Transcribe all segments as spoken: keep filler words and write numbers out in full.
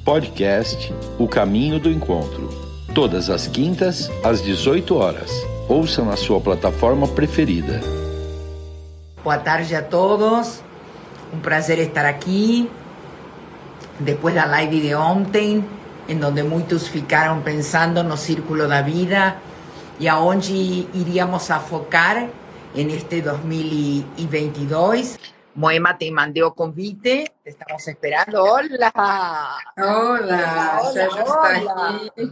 Podcast O Caminho do Encontro. Todas as quintas, às dezoito horas. Ouça na sua plataforma preferida. Boa tarde a todos. Um prazer estar aqui. Depois da live de ontem, em donde muitos ficaram pensando no círculo da vida e aonde iríamos a focar en este dos mil veintidós. Moema, te mandé o convite, te estamos esperando. Hola. Hola, hola, já hola. está aqui.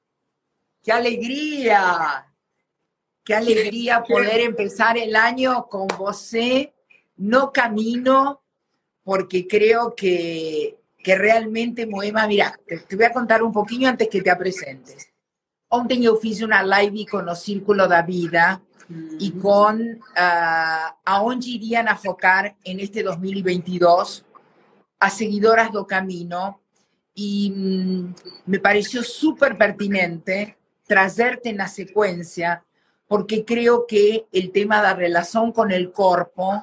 Qué alegría, qué alegría poder empezar el año con você no camino, porque creo que, que realmente, Moema, mira, te, te voy a contar un poquillo antes que te presentes. Ontem eu fiz uma live com o Círculo da Vida mm. e com uh, aonde iriam a focar en este dos mil veintidós as seguidoras do Camino e um, me pareció súper pertinente trazerte na sequência porque creo que el tema da relação com o corpo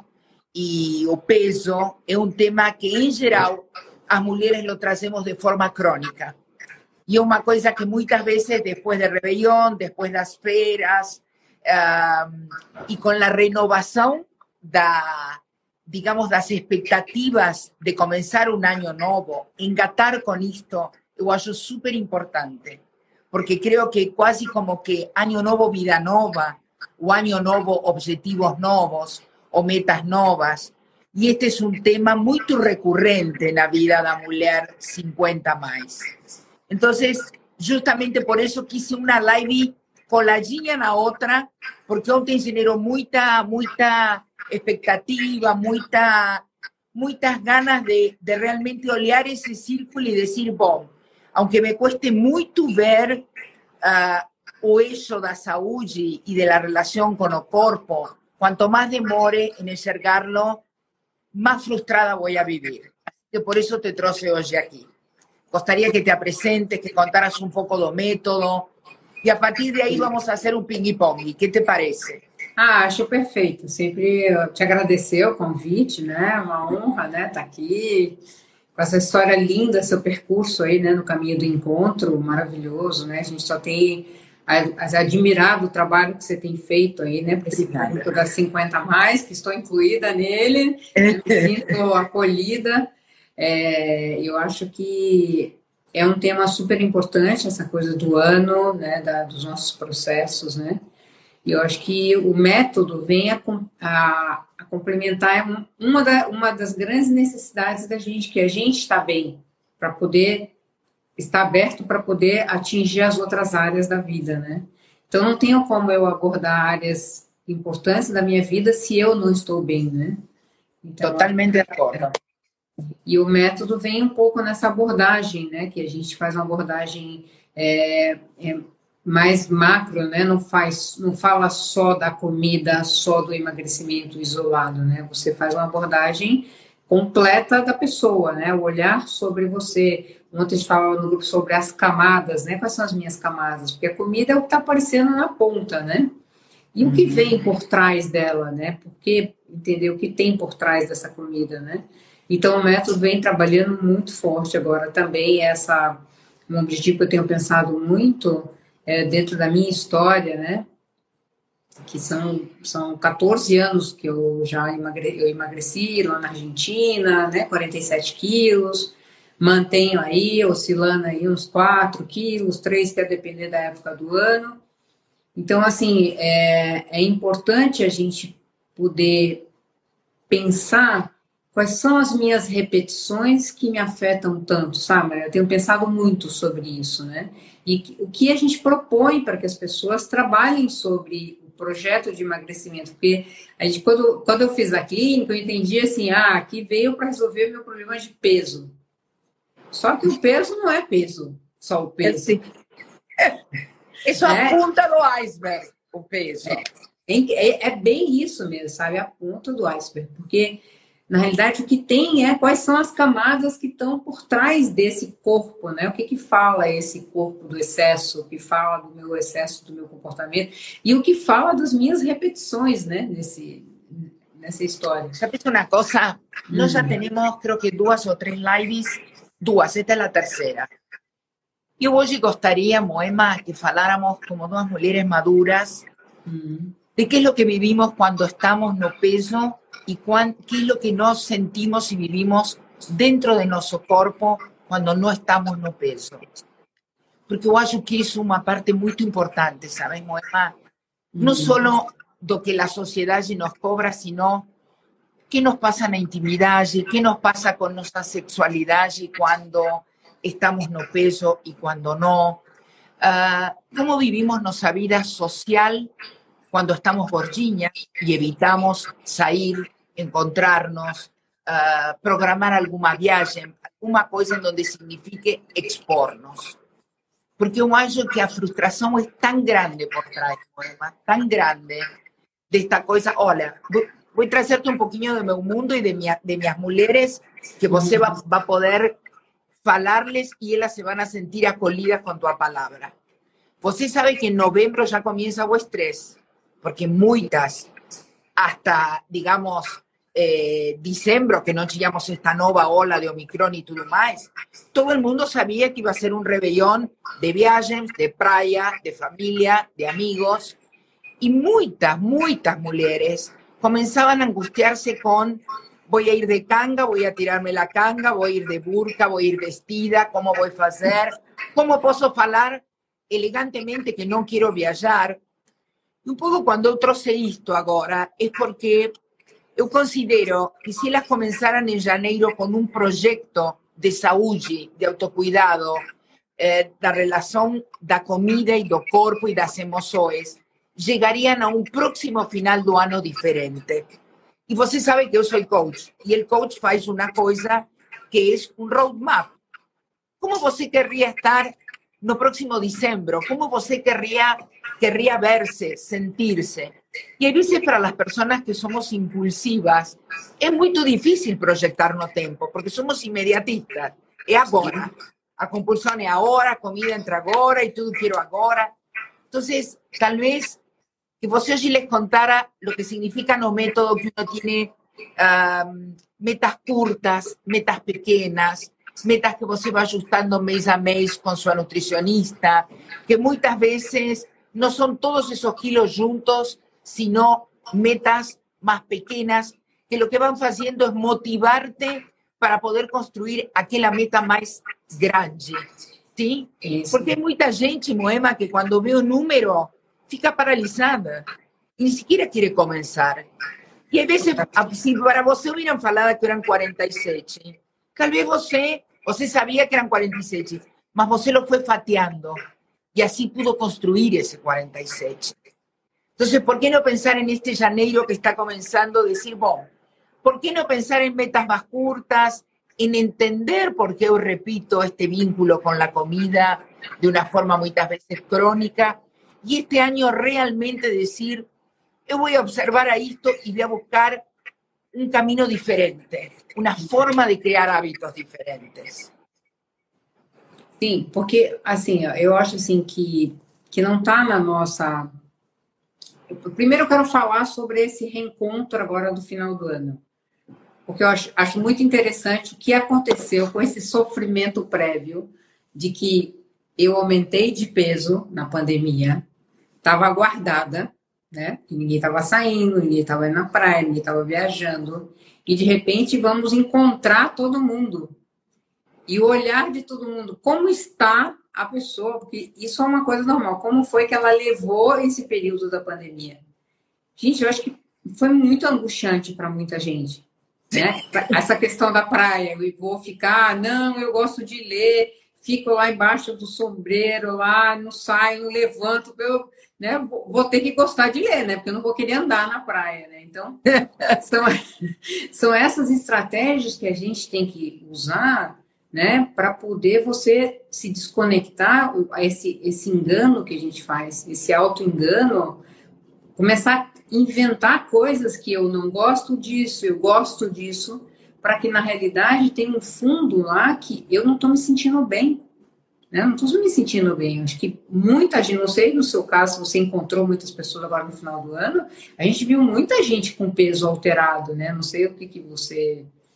e o peso é um tema que, em geral, as mulheres lo trazemos de forma crônica. E é uma coisa que muitas vezes, depois de rebelião, depois das feiras, uh, e com a renovação da, digamos, das expectativas de começar um ano novo, engatar com isto, eu acho super importante, porque creio que quase como que ano novo, vida nova, o ano novo, objetivos novos, ou metas novas, e este é um tema muito recorrente na vida da mulher cincuenta mais. Entonces, justamente por eso quise una live coladinha na outra, porque ontem generou muita, muita expectativa, muita, muitas ganas de, de realmente olhar esse círculo e dizer, bom, aunque me cueste muito ver uh, o eixo da saúde e da relação com o corpo, quanto mais demore em enxergar-lo, mais frustrada vou a viver. E por isso te trouxe hoje aqui. Gostaria que te apresentes, que contaras um pouco do método e a partir de aí vamos fazer um ping-pong. O que te parece? Ah, acho perfeito. Sempre te agradecer o convite, né? Uma honra, né? Estar aqui com essa história linda, seu percurso aí, né? No caminho do encontro, maravilhoso, né? A gente só tem admirado o trabalho que você tem feito aí, né? Para esse público das cinquenta mais, que estou incluída nele, me sinto acolhida. É, eu acho que é um tema super importante, essa coisa do ano, né, da, dos nossos processos, né, e eu acho que o método vem a, a, a complementar uma, da, uma das grandes necessidades da gente, que a gente está bem, para poder estar aberto para poder atingir as outras áreas da vida, né, então não tenho como eu abordar áreas importantes da minha vida se eu não estou bem, né. Então, totalmente de acordo. E o método vem um pouco nessa abordagem, né? Que a gente faz uma abordagem é, é, mais macro, né? Não faz, não fala só da comida, só do emagrecimento isolado, né? Você faz uma abordagem completa da pessoa, né? O olhar sobre você. Ontem a gente falava no grupo sobre as camadas, né? Quais são as minhas camadas? Porque a comida é o que está aparecendo na ponta, né? E o que vem por trás dela, né? Porque entender o que tem por trás dessa comida, né? Então, o método vem trabalhando muito forte agora também, essa, um objetivo que eu tenho pensado muito é, dentro da minha história, né, que são, são quatorze anos que eu já emagre, eu emagreci lá na Argentina, né, quarenta e sete quilos, mantenho aí, oscilando aí uns quatro quilos, três, que é depender da época do ano. Então, assim, é, é importante a gente poder pensar quais são as minhas repetições que me afetam tanto, sabe? Eu tenho pensado muito sobre isso, né? E o que a gente propõe para que as pessoas trabalhem sobre o projeto de emagrecimento, porque a gente, quando, quando eu fiz a clínica, eu entendi assim, ah, aqui veio para resolver o meu problema de peso. Só que o peso não é peso, só o peso. É, é só a ponta do iceberg, o peso. É, é, é bem isso mesmo, sabe? A ponta do iceberg, porque na realidade, o que tem é quais são as camadas que estão por trás desse corpo, né? O que que fala esse corpo do excesso, o que fala do meu excesso, do meu comportamento, e o que fala das minhas repetições, né? Nesse, nessa história. ¿Sabes una cosa? Nós já temos, creo que duas ou três lives Duas, esta é a terceira. Eu hoje gostaria, Moema, que faláramos como duas mulheres maduras de qué es lo que vivimos cuando estamos no peso y cuán, qué es lo que nos sentimos y vivimos dentro de nuestro cuerpo cuando no estamos no peso. Porque eu acho que isso é uma parte muito importante, sabes, Moema? Não Uhum. só do que a sociedade nos cobra, sino que nos passa na intimidade, que nos passa com nossa sexualidade quando estamos no peso e quando não. Uh, como vivimos nossa vida social cuando estamos gordinhas y evitamos salir, encontrarnos, uh, programar alguna viaje, alguna cosa en donde signifique expornos. Porque yo acho que la frustración es tan grande por trás, tan grande de esta cosa. Hola, voy a trazerte un poquito de mi mundo y de, mi, de mis mujeres que você va, va a poder falarles y ellas se van a sentir acolhidas con tu palabra. Você sabe que en noviembre ya comienza o estrés. Porque muitas, hasta, digamos, eh, diciembre, que no teníamos esta nueva ola de Omicron y todo más, todo el mundo sabía que iba a ser un rebelión de viajes, de playa, de familia, de amigos, y muchas, muchas mujeres comenzaban a angustiarse con voy a ir de canga, voy a tirarme la canga, voy a ir de burka, voy a ir vestida, ¿cómo voy a hacer? ¿Cómo puedo hablar elegantemente que no quiero viajar? Un pouco quando eu trouxe isto agora é porque eu considero que se elas começaram em janeiro com um projeto de saúde, de autocuidado, eh, da relação da comida e do corpo e das emoções, chegariam a um próximo final do ano diferente. E você sabe que eu sou coach, e o coach faz uma coisa que é um roadmap. Como você querria estar no próximo diciembre? ¿Cómo você querría, querría verse, sentirse? Y a veces para las personas que somos impulsivas es muy difícil proyectar no tiempo, porque somos inmediatistas. Es ahora. A compulsión es ahora, comida entra ahora y todo quiero ahora. Entonces, tal vez que você hoy les contara lo que significa no método, que uno tiene um, metas curtas, metas pequeñas, metas que você va ajustando mes a mes con su nutricionista, que muchas veces no son todos esos kilos juntos, sino metas más pequeñas, que lo que van haciendo es motivarte para poder construir aquella meta más grande, ¿sí? Porque hay mucha gente, Moema, que cuando ve un número fica paralisada y ni siquiera quiere comenzar. Y a veces, si para você hubieran falado que eran cuarenta y siete, tal vez você, você sabía que eran cuarenta y siete, mas você lo fue fatiando y así pudo construir ese cuarenta y siete. Entonces, ¿por qué no pensar en este janeiro que está comenzando? Decir, bueno, ¿por qué no pensar en metas más cortas, en entender por qué yo repito este vínculo con la comida de una forma muchas veces crónica? Y este año realmente decir, yo voy a observar a esto y voy a buscar un camino diferente, una forma de criar hábitos diferentes. Sim, porque, assim, eu acho assim que, que não está na nossa... Primeiro eu quero falar sobre esse reencontro agora do final do ano, porque eu acho, acho muito interessante o que aconteceu com esse sofrimento prévio de que eu aumentei de peso na pandemia, estava guardada, né? Que ninguém estava saindo, ninguém estava indo na praia, ninguém estava viajando, e de repente vamos encontrar todo mundo. E o olhar de todo mundo, como está a pessoa, porque isso é uma coisa normal, como foi que ela levou esse período da pandemia? Gente, eu acho que foi muito angustiante para muita gente, né? Essa questão da praia, eu vou ficar, não, eu gosto de ler, fico lá embaixo do sombreiro, lá, não saio, não levanto, eu... Né, vou ter que gostar de ler, né? Porque eu não vou querer andar na praia, né? Então, são, são essas estratégias que a gente tem que usar, né? Para poder você se desconectar a esse, esse engano que a gente faz, esse auto-engano, começar a inventar coisas que eu não gosto disso, eu gosto disso, para que na realidade tenha um fundo lá que eu não estou me sentindo bem. Eu não estou me sentindo bem. Acho que muita gente, não sei no seu caso, você encontrou muitas pessoas agora no final do ano, a gente viu muita gente com peso alterado, né? Não sei o que, que você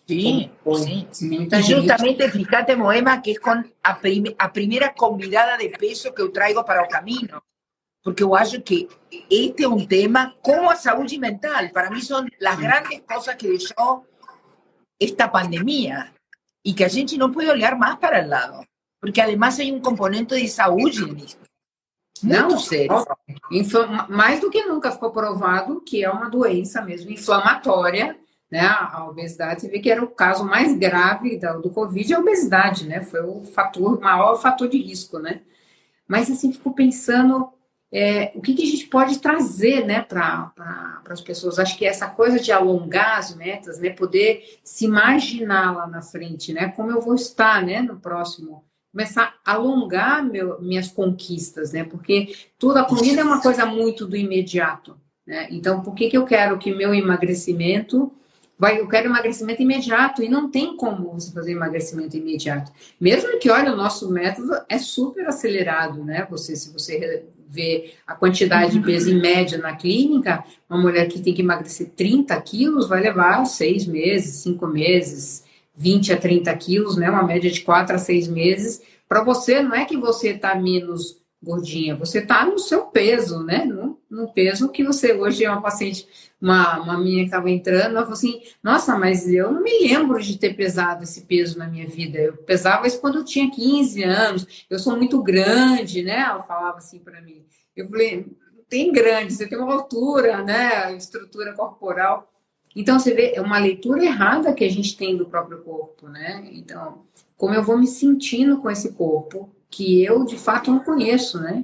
Sí, com, sí. com muita Y gente. justamente, fíjate, Moema, que es con a, prim a primeira convidada de peso que eu traigo para o caminho. Porque eu acho que este é um tema como a saúde mental. Para mí son las grandes cosas que deixou esta pandemia y que a gente no puede olhar más para el lado. Porque además hay un componente de saúde nisso. Muito Não, sério. inflama- mais do que nunca ficou provado que é uma doença mesmo inflamatória, né? A obesidade, você vê que era o caso mais grave da- do Covid, a obesidade, né? Foi o fator, maior fator de risco, né? Mas assim, fico pensando é, o que, que a gente pode trazer, né, para pra, as pessoas. Acho que essa coisa de alongar as metas, né, poder se imaginar lá na frente, né, como eu vou estar, né, no próximo, começar a alongar meu, minhas conquistas, né, porque toda a comida é uma coisa muito do imediato, né, então por que, que eu quero que meu emagrecimento vai, eu quero emagrecimento imediato, e não tem como você fazer emagrecimento imediato. Mesmo que, olha, o nosso método é super acelerado, né? Você, se você vê a quantidade de peso em média na clínica, uma mulher que tem que emagrecer trinta quilos vai levar seis meses, cinco meses, vinte a trinta quilos, né? Uma média de quatro a seis meses. Para você, não é que você está menos gordinha, você está no seu peso, né? No, no peso que você, hoje é uma paciente, uma, uma menina que estava entrando, ela falou assim, nossa, mas eu não me lembro de ter pesado esse peso na minha vida, eu pesava isso quando eu tinha quinze anos, eu sou muito grande, né? Ela falava assim para mim. Eu falei, tem grande, você tem uma altura, né? Estrutura corporal. Então, você vê, é uma leitura errada que a gente tem do próprio corpo, né? Então, como eu vou me sentindo com esse corpo, que eu, de fato, não conheço, né?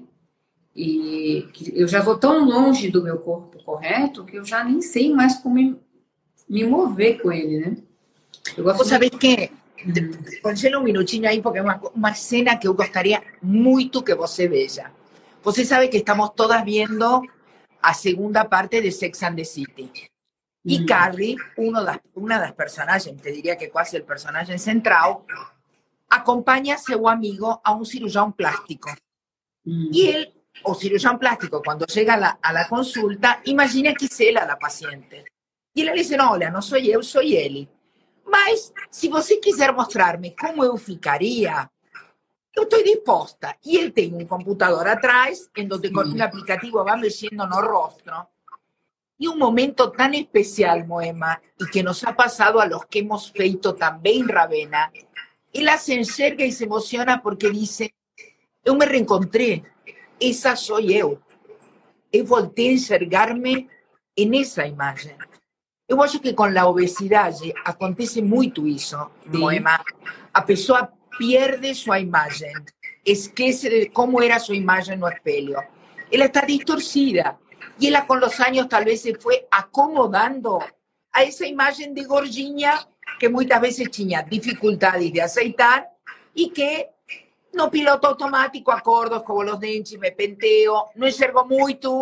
E eu já vou tão longe do meu corpo correto que eu já nem sei mais como me, me mover com ele, né? Eu gosto Vos sabés de... que, Uhum. concede um minutinho aí, porque é uma, uma cena que eu gostaria muito que você veja. Você sabe que estamos todas vendo a segunda parte de Sex and the City. E uhum. Carrie, uno das, uma das personagens, te diria que quase o personagem central, acompanha seu amigo a um cirurgião plástico. Mm. Y él, o cirurgião plástico, cuando llega a la, a la consulta, imagina que es ela la paciente. Y él le dice, no, olha, no soy eu, soy ele. Mas, se você quiser mostrarme como eu ficaria, eu estou disposta. Y él tem un computador atrás, en donde con un aplicativo va mexendo no rostro. Y un momento tan especial, Moema, y que nos ha pasado a los que hemos feito también Ravena, ela se enxerga e se emociona porque dice, eu me reencontrei, essa sou eu. Eu voltei a enxergar-me nessa imagem. Eu acho que com a obesidade acontece muito isso, Moema. A pessoa perde sua imagem, esquece de como era sua imagem no espelho. Ela está distorcida e ela com os anos talvez se foi acomodando a essa imagem de gordinha que muitas vezes tinha dificuldades de aceitar e que no piloto automático acordo, escovo os dentes, me penteo, não enxergo muito,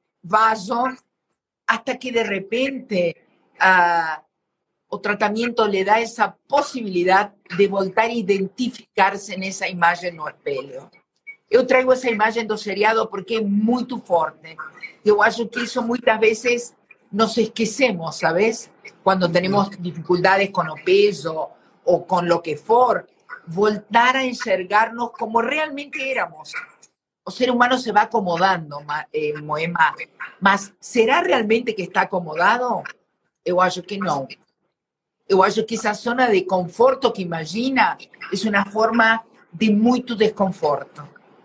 vaso, hasta que de repente uh, o tratamento le dá essa possibilidade de voltar a identificar-se nessa imagem no espelho. Eu trago essa imagem do seriado porque é muito forte. Eu acho que isso muitas vezes nos esquecemos, ¿sabes? Cuando tenemos dificultades con el peso o con lo que for, voltar a enxergarnos como realmente éramos. O ser humano se va acomodando, eh, Moema, mas será realmente que está acomodado? Eu acho que não. Eu acho que essa zona de conforto que imagina é uma forma de muito desconforto.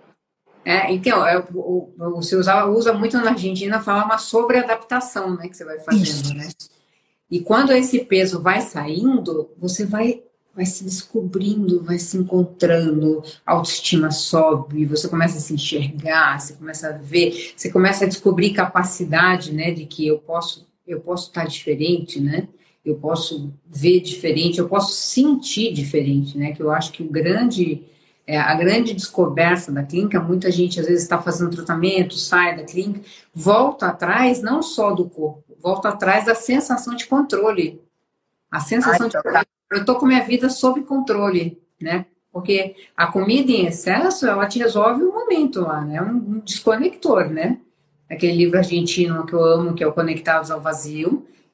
É, então, é, o, o, você usa, usa muito na Argentina, fala uma sobreadaptação, né, que você vai fazendo, Isso. né? E quando esse peso vai saindo, você vai, vai se descobrindo, vai se encontrando, a autoestima sobe, você começa a se enxergar, você começa a ver, você começa a descobrir capacidade, né, de que eu posso, eu posso estar diferente, né? Eu posso ver diferente, eu posso sentir diferente, né? Que eu acho que o grande... É, a grande descoberta da clínica, muita gente às vezes está fazendo tratamento, sai da clínica, volta atrás não só do corpo, volta atrás da sensação de controle. A sensação Ai, de controle. Eu estou com minha vida sob controle, né? Porque a comida em excesso, ela te resolve um momento lá, né? Um, um desconector, né? Aquele livro argentino que eu amo, que é o Conectados ao Vazio,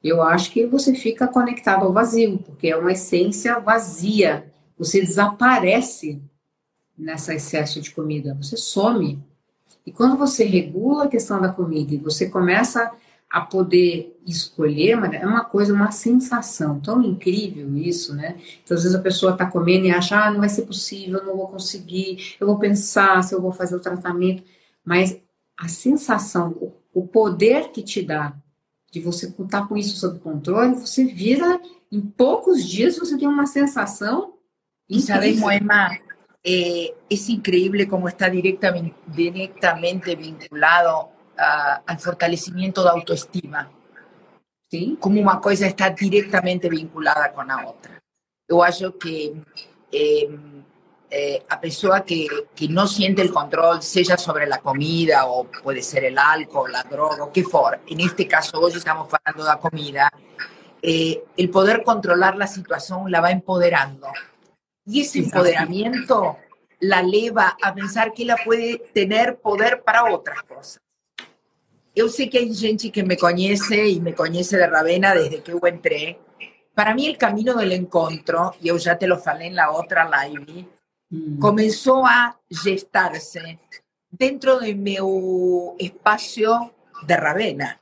eu acho que você fica conectado ao vazio, porque é uma essência vazia. Você desaparece nesse excesso de comida, você some. E quando você regula a questão da comida e você começa a poder escolher, é uma coisa, uma sensação tão incrível isso, né? Então, às vezes a pessoa está comendo e acha, ah, não vai ser possível, eu não vou conseguir, eu vou pensar se eu vou fazer o tratamento. Mas a sensação, o poder que te dá de você estar com isso sob controle, você vira, em poucos dias, você tem uma sensação incrível. E sabes, Moema, eh, es increíble como está directamente, directamente vinculado a, al fortalecimiento da autoestima. Sim. Como uma coisa está diretamente vinculada com a outra. Eu acho que eh, eh, a pessoa que, que não sente o controle, seja sobre a comida, ou pode ser o álcool, a droga, o que for, en este caso hoje estamos falando da comida, eh, el poder controlar la situación la va empoderando. Y ese empoderamiento la leva a pensar que ela puede tener poder para outras cosas. Eu sei que hay gente que me conhece y me conhece de Ravenna desde que eu entrei. Para mí el camino del encontro, y eu já te lo falei en la otra live, mm. comenzó a gestarse dentro de meu espacio de Ravenna.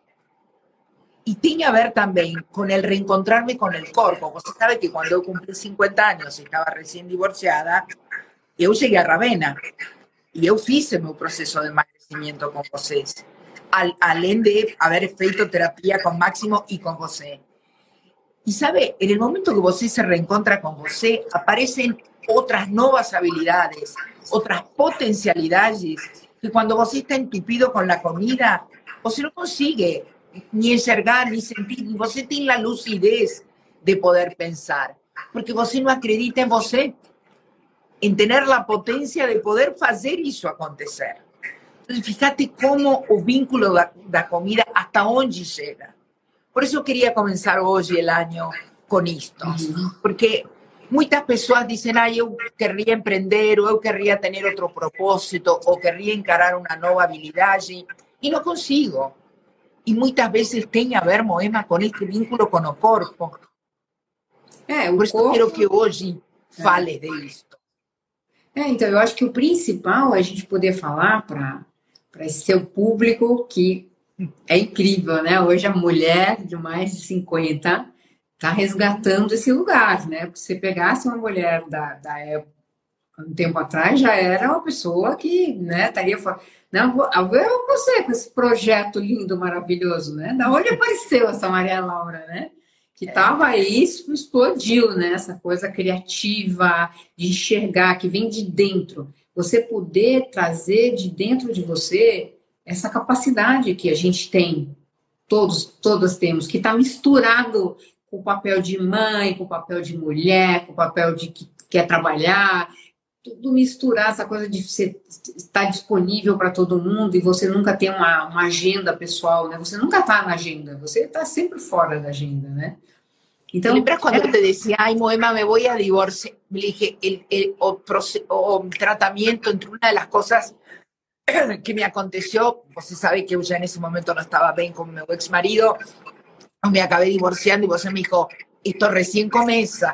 Y tiene a ver también con el reencontrarme con el corpo. Você sabe que cuando eu cumplí cincuenta años y estaba recién divorciada, eu llegué a Ravenna y eu fiz meu proceso de emagrecimiento con vocês. Al, além de haber feito terapia con Máximo y con você. Y sabe, en el momento que você se reencontra con você, aparecen otras nuevas habilidades, otras potencialidades, que cuando você está entupido con la comida, você no consigue ni enxergar, ni sentir, ni você tem la lucidez de poder pensar, porque você não acredita em você, em ter a potência de poder fazer isso acontecer. Então, fíjate como o vínculo da, da comida hasta onde chega. Por isso eu queria começar hoje o ano com isto, porque muitas pessoas dizem, ah, eu querria empreender, ou eu querria ter outro propósito, ou querria encarar uma nova habilidade, e não consigo. E muitas vezes tem a ver, Moema, com este vínculo com o corpo. É, o Por isso corpo... quero que hoje fale é. disso. É, então, eu acho que o principal é a gente poder falar para esse seu público que é incrível, né? Hoje a mulher de mais de cinquenta está resgatando esse lugar, né? Porque se você pegasse uma mulher da, da época, um tempo atrás, já era uma pessoa que, né, estaria fora. Não, eu você com esse projeto lindo, maravilhoso, né? Da onde apareceu essa Maria Laura, né? Que estava aí, explodiu, né? Essa coisa criativa, de enxergar, que vem de dentro. Você poder trazer de dentro de você essa capacidade que a gente tem, todos, todas temos, que está misturado com o papel de mãe, com o papel de mulher, com o papel de que quer trabalhar, tudo misturar, essa coisa de você estar disponível para todo mundo e você nunca ter uma, uma agenda pessoal, né? Você nunca está na agenda, você está sempre fora da agenda, né? Então, lembra quando eu te dizia, ai, Moema, me vou a divorciar? Me dije, el, el, o, o tratamento entre uma das coisas que me aconteceu, você sabe que eu já nesse momento não estava bem com meu ex-marido, eu me acabei divorciando e você me dijo, isto recém começa.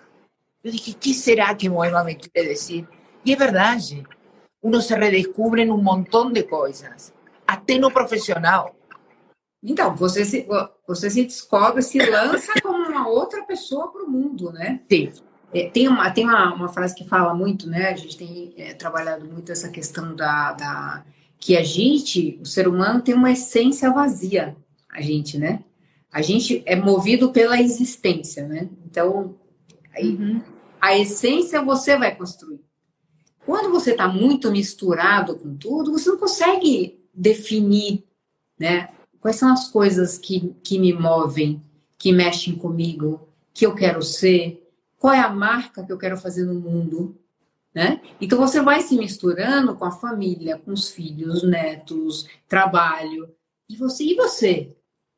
Eu dije, ¿qué será que Moema me quiere decir? Y es verdad, uno se redescubre en un montón de cosas, até no profissional. Então, você se, você se descobre, se lança como uma outra pessoa para o mundo, né? Sim. É, tem uma, tem uma, uma frase que fala muito, né? A gente tem é, trabalhado muito essa questão da, da... que a gente, o ser humano, tem uma essência vazia, a gente, né? A gente é movido pela existência, né? Então... Aí, uhum. A essência você vai construir. Quando você está muito misturado com tudo, você não consegue definir, né, quais são as coisas que, que me movem, que mexem comigo, que eu quero ser, qual é a marca que eu quero fazer no mundo, né? Então você vai se misturando com a família, com os filhos, netos, trabalho, e você, e você?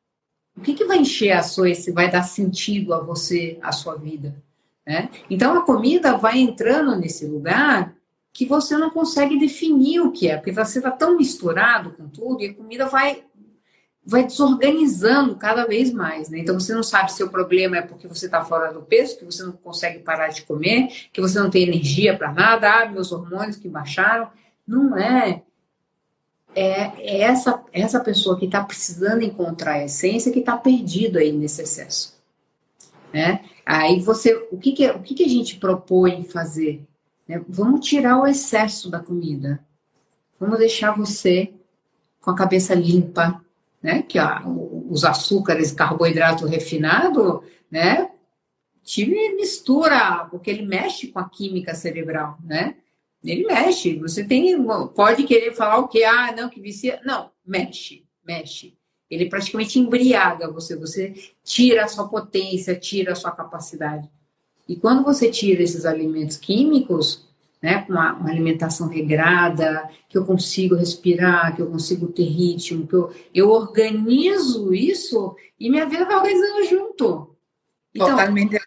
O que, que vai encher a sua, esse, vai dar sentido a você, a sua vida? Né? Então a comida vai entrando nesse lugar que você não consegue definir o que é, porque você está tão misturado com tudo e a comida vai, vai desorganizando cada vez mais, né? Então, você não sabe se o problema é porque você está fora do peso, que você não consegue parar de comer, que você não tem energia para nada, ah, meus hormônios que baixaram. Não é. É, é essa, essa pessoa que está precisando encontrar a essência que está perdido aí nesse excesso, né? Aí você, o que, que, o que, que a gente propõe fazer? Né? Vamos tirar o excesso da comida. Vamos deixar você com a cabeça limpa, né? Que ó, os açúcares, carboidrato refinado, né? Te mistura, porque ele mexe com a química cerebral, né? Ele mexe. Você tem, pode querer falar o quê? Ah, não, que vicia. Não, mexe, mexe. Ele praticamente embriaga você. Você tira a sua potência, tira a sua capacidade. E quando você tira esses alimentos químicos, né, com uma, uma alimentação regrada, que eu consigo respirar, que eu consigo ter ritmo, que eu, eu organizo isso e minha vida vai organizando junto. Então, totalmente.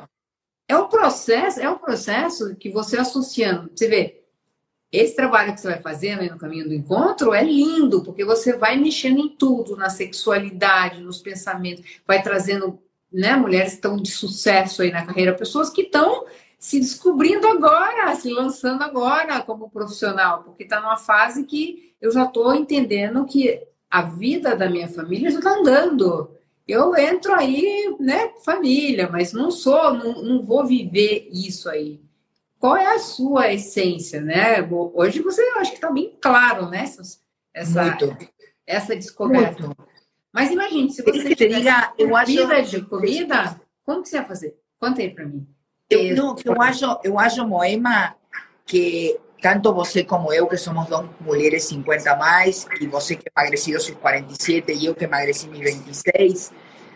É o processo, é o processo que você associando. Você vê, esse trabalho que você vai fazendo aí no caminho do encontro é lindo, porque você vai mexendo em tudo, na sexualidade, nos pensamentos, vai trazendo, né, mulheres que estão de sucesso aí na carreira, pessoas que estão se descobrindo agora, se lançando agora como profissional, porque está numa fase que eu já estou entendendo que a vida da minha família já está andando. Eu entro aí, né, família, mas não sou, não, não vou viver isso aí. Qual é a sua essência, né? Hoje você, eu acho que está bem claro, né? Essa, Muito. essa descoberta. Muito. Mas imagine, se você que te diga, eu acho vida de comida, como que você ia fazer? Conta aí para mim. Eu, não, eu acho, eu acho, Moema, que tanto você como eu, que somos dos mulheres cincuenta mais, e você que emagrecido seus cuarenta y siete, e eu que emagreci mis veintiséis,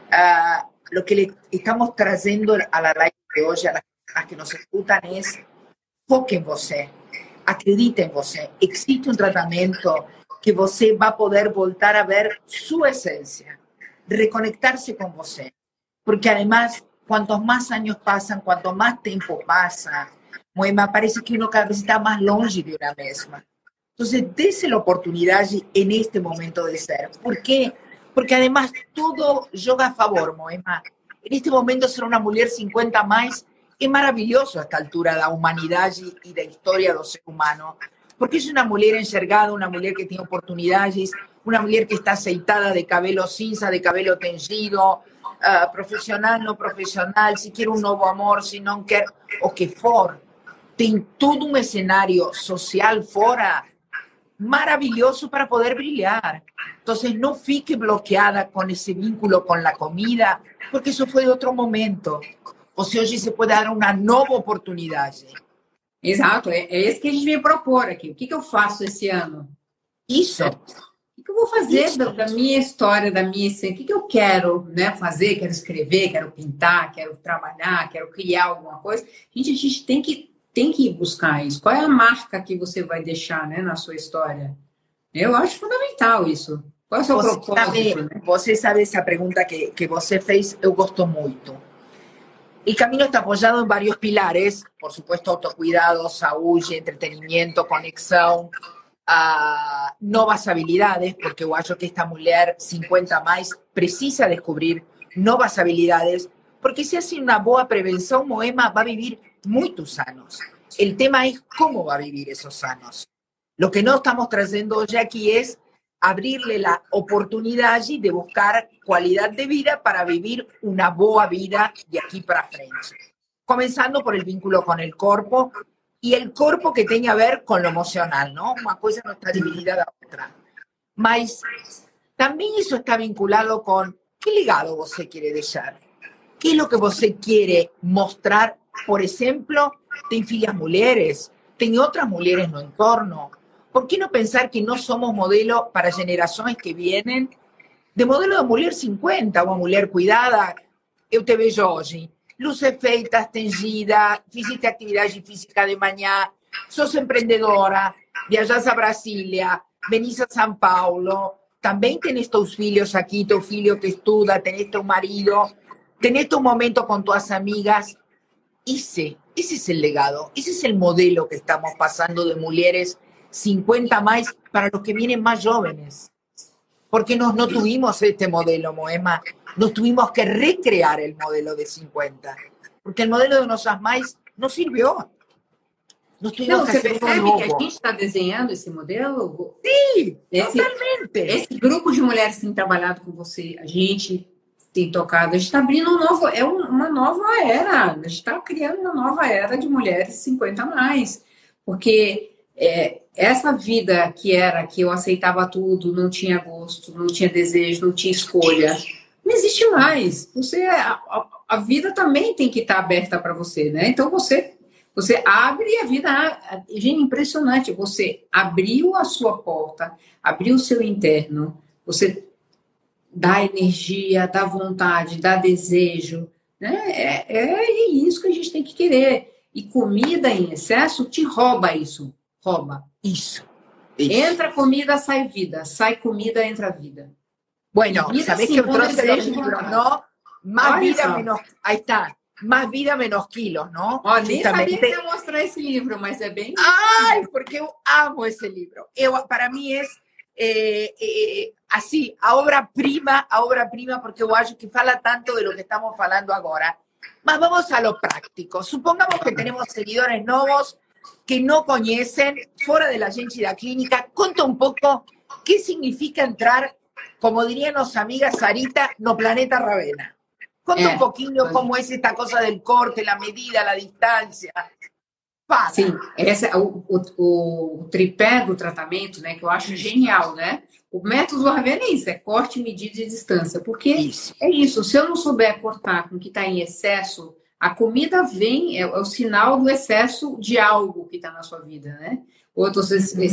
uh, lo que le estamos trazendo a la live de hoje, a las personas que nos escutan, es foque em você, acredite em você. Existe um tratamento que você vai poder voltar a ver sua essência, reconectar-se com você, porque además, cuantos más años pasan, cuanto más tiempo pasa, Moema, parece que uno cada vez está más longe de una misma. Entonces, dése la oportunidad en este momento de ser. ¿Por qué? Porque además todo yoga a favor, Moema. En este momento ser una mujer cincuenta más es maravilloso a esta altura de la humanidad y de la historia del ser humano. Porque es una mujer enxergada, una mujer que tiene oportunidades, una mujer que está aceitada de cabello cinza, de cabello tengido, uh, profissional, não profissional, se quer um novo amor, se não quer, o que for. Tem todo um cenário social fora maravilhoso para poder brilhar. Então, não fique bloqueada com esse vínculo com a comida, porque isso foi de outro momento. Você hoje se pode dar uma nova oportunidade. Exato, é, é isso que a gente vem propor aqui. O que, que eu faço esse ano? Isso. O que, que eu vou fazer da, da minha história, da minha essência? O que, que eu quero, né, fazer? Quero escrever, quero pintar, quero trabalhar, quero criar alguma coisa. Gente, a gente tem que, tem que buscar isso. Qual é a marca que você vai deixar, né, na sua história? Eu acho fundamental isso. Qual é o seu você propósito? Sabe, né? Você sabe essa pergunta que, que você fez, eu gosto muito. El camino está apoyado en varios pilares, por supuesto, autocuidado, salud, entretenimiento, conexión, uh, nuevas habilidades, porque yo acho que esta mujer cincuenta más precisa descubrir nuevas habilidades, porque si hace una boa prevención, Moema va a vivir muchos años. El tema es cómo va a vivir esos años. Lo que no estamos trayendo hoy aquí es abrirle la oportunidad de buscar calidad de vida para vivir una boa vida de aquí para frente. Comenzando por el vínculo con el cuerpo y el cuerpo que tenga a ver con lo emocional, ¿no? Una cosa no está dividida de la otra. Mas también eso está vinculado con qué legado você quiere dejar. ¿Qué es lo que você quiere mostrar? Por ejemplo, ten filhas mujeres, ten otras mujeres no entorno. ¿Por qué no pensar que no somos modelo para generaciones que vienen de modelo de mujer cincuenta, una mujer cuidada? Eu te vejo hoje, luces feitas, tengida, fizeste actividade física de manhã, sos empreendedora, viajas a Brasília, venís a São Paulo, também tenés teus filhos aqui, teu filho que estuda, tenés teu marido, tenés tu momento con tus amigas. Ese, ese es el legado, ese es el modelo que estamos pasando de mujeres cincuenta más para los que vienen más jóvenes. porque nós não tuvimos este modelo, Moema. Nós tuvimos que recrear o modelo de cincuenta, porque o modelo de nossas mães não serviu. Nós tuvimos Não, que você fazer um percebe novo. que a gente está desenhando esse modelo? Sim, esse, totalmente. Esse grupo de mulheres que tem trabalhado com você, a gente tem tocado, a gente está abrindo um novo, é um, uma nova era, a gente está criando uma nova era de mulheres cinquenta a mais, porque é, essa vida que era, que eu aceitava tudo, não tinha gosto, não tinha desejo, não tinha escolha, não existe mais. Você, a, a, a vida também tem que estar aberta para você, né? Então você, você abre e a vida, gente, impressionante, você abriu a sua porta, abriu o seu interno, você dá energia, dá vontade, dá desejo, né? É, é isso que a gente tem que querer. E comida em excesso te rouba isso, rouba. Isso. isso. Entra comida, sai vida, sai comida, entra vida. Bueno, vida, sabés sim, que eu trouxe desejo, los libros, vontade. ¿no? Más Olha vida, só. menos... Ahí está. Más vida, menos kilos, ¿no? Ó, nem Justamente. sabia que ia mostrar esse livro, mas é bem... Ay, porque eu amo ese libro. Eu, para mí es eh, eh, así, a obra-prima, a obra-prima, porque eu acho que fala tanto de lo que estamos falando agora. Mas vamos a lo práctico. Supongamos que tenemos seguidores novos que no conocen, fuera de la gente da clínica. Conta un poco qué significa entrar, como dirían nuestras amigas Sarita, no planeta Ravena. Conta É, un poquinho cómo es esta cosa del corte, la medida, la distancia. Fala. Sim, esse é o, o, o tripé do tratamento, né, que eu acho genial, né? O método Ravena é isso, é corte, medida e distância, porque Isso. é isso, se eu não souber cortar com o que está em excesso, a comida vem, é, é o sinal do excesso de algo que está na sua vida, né? Ou eu estou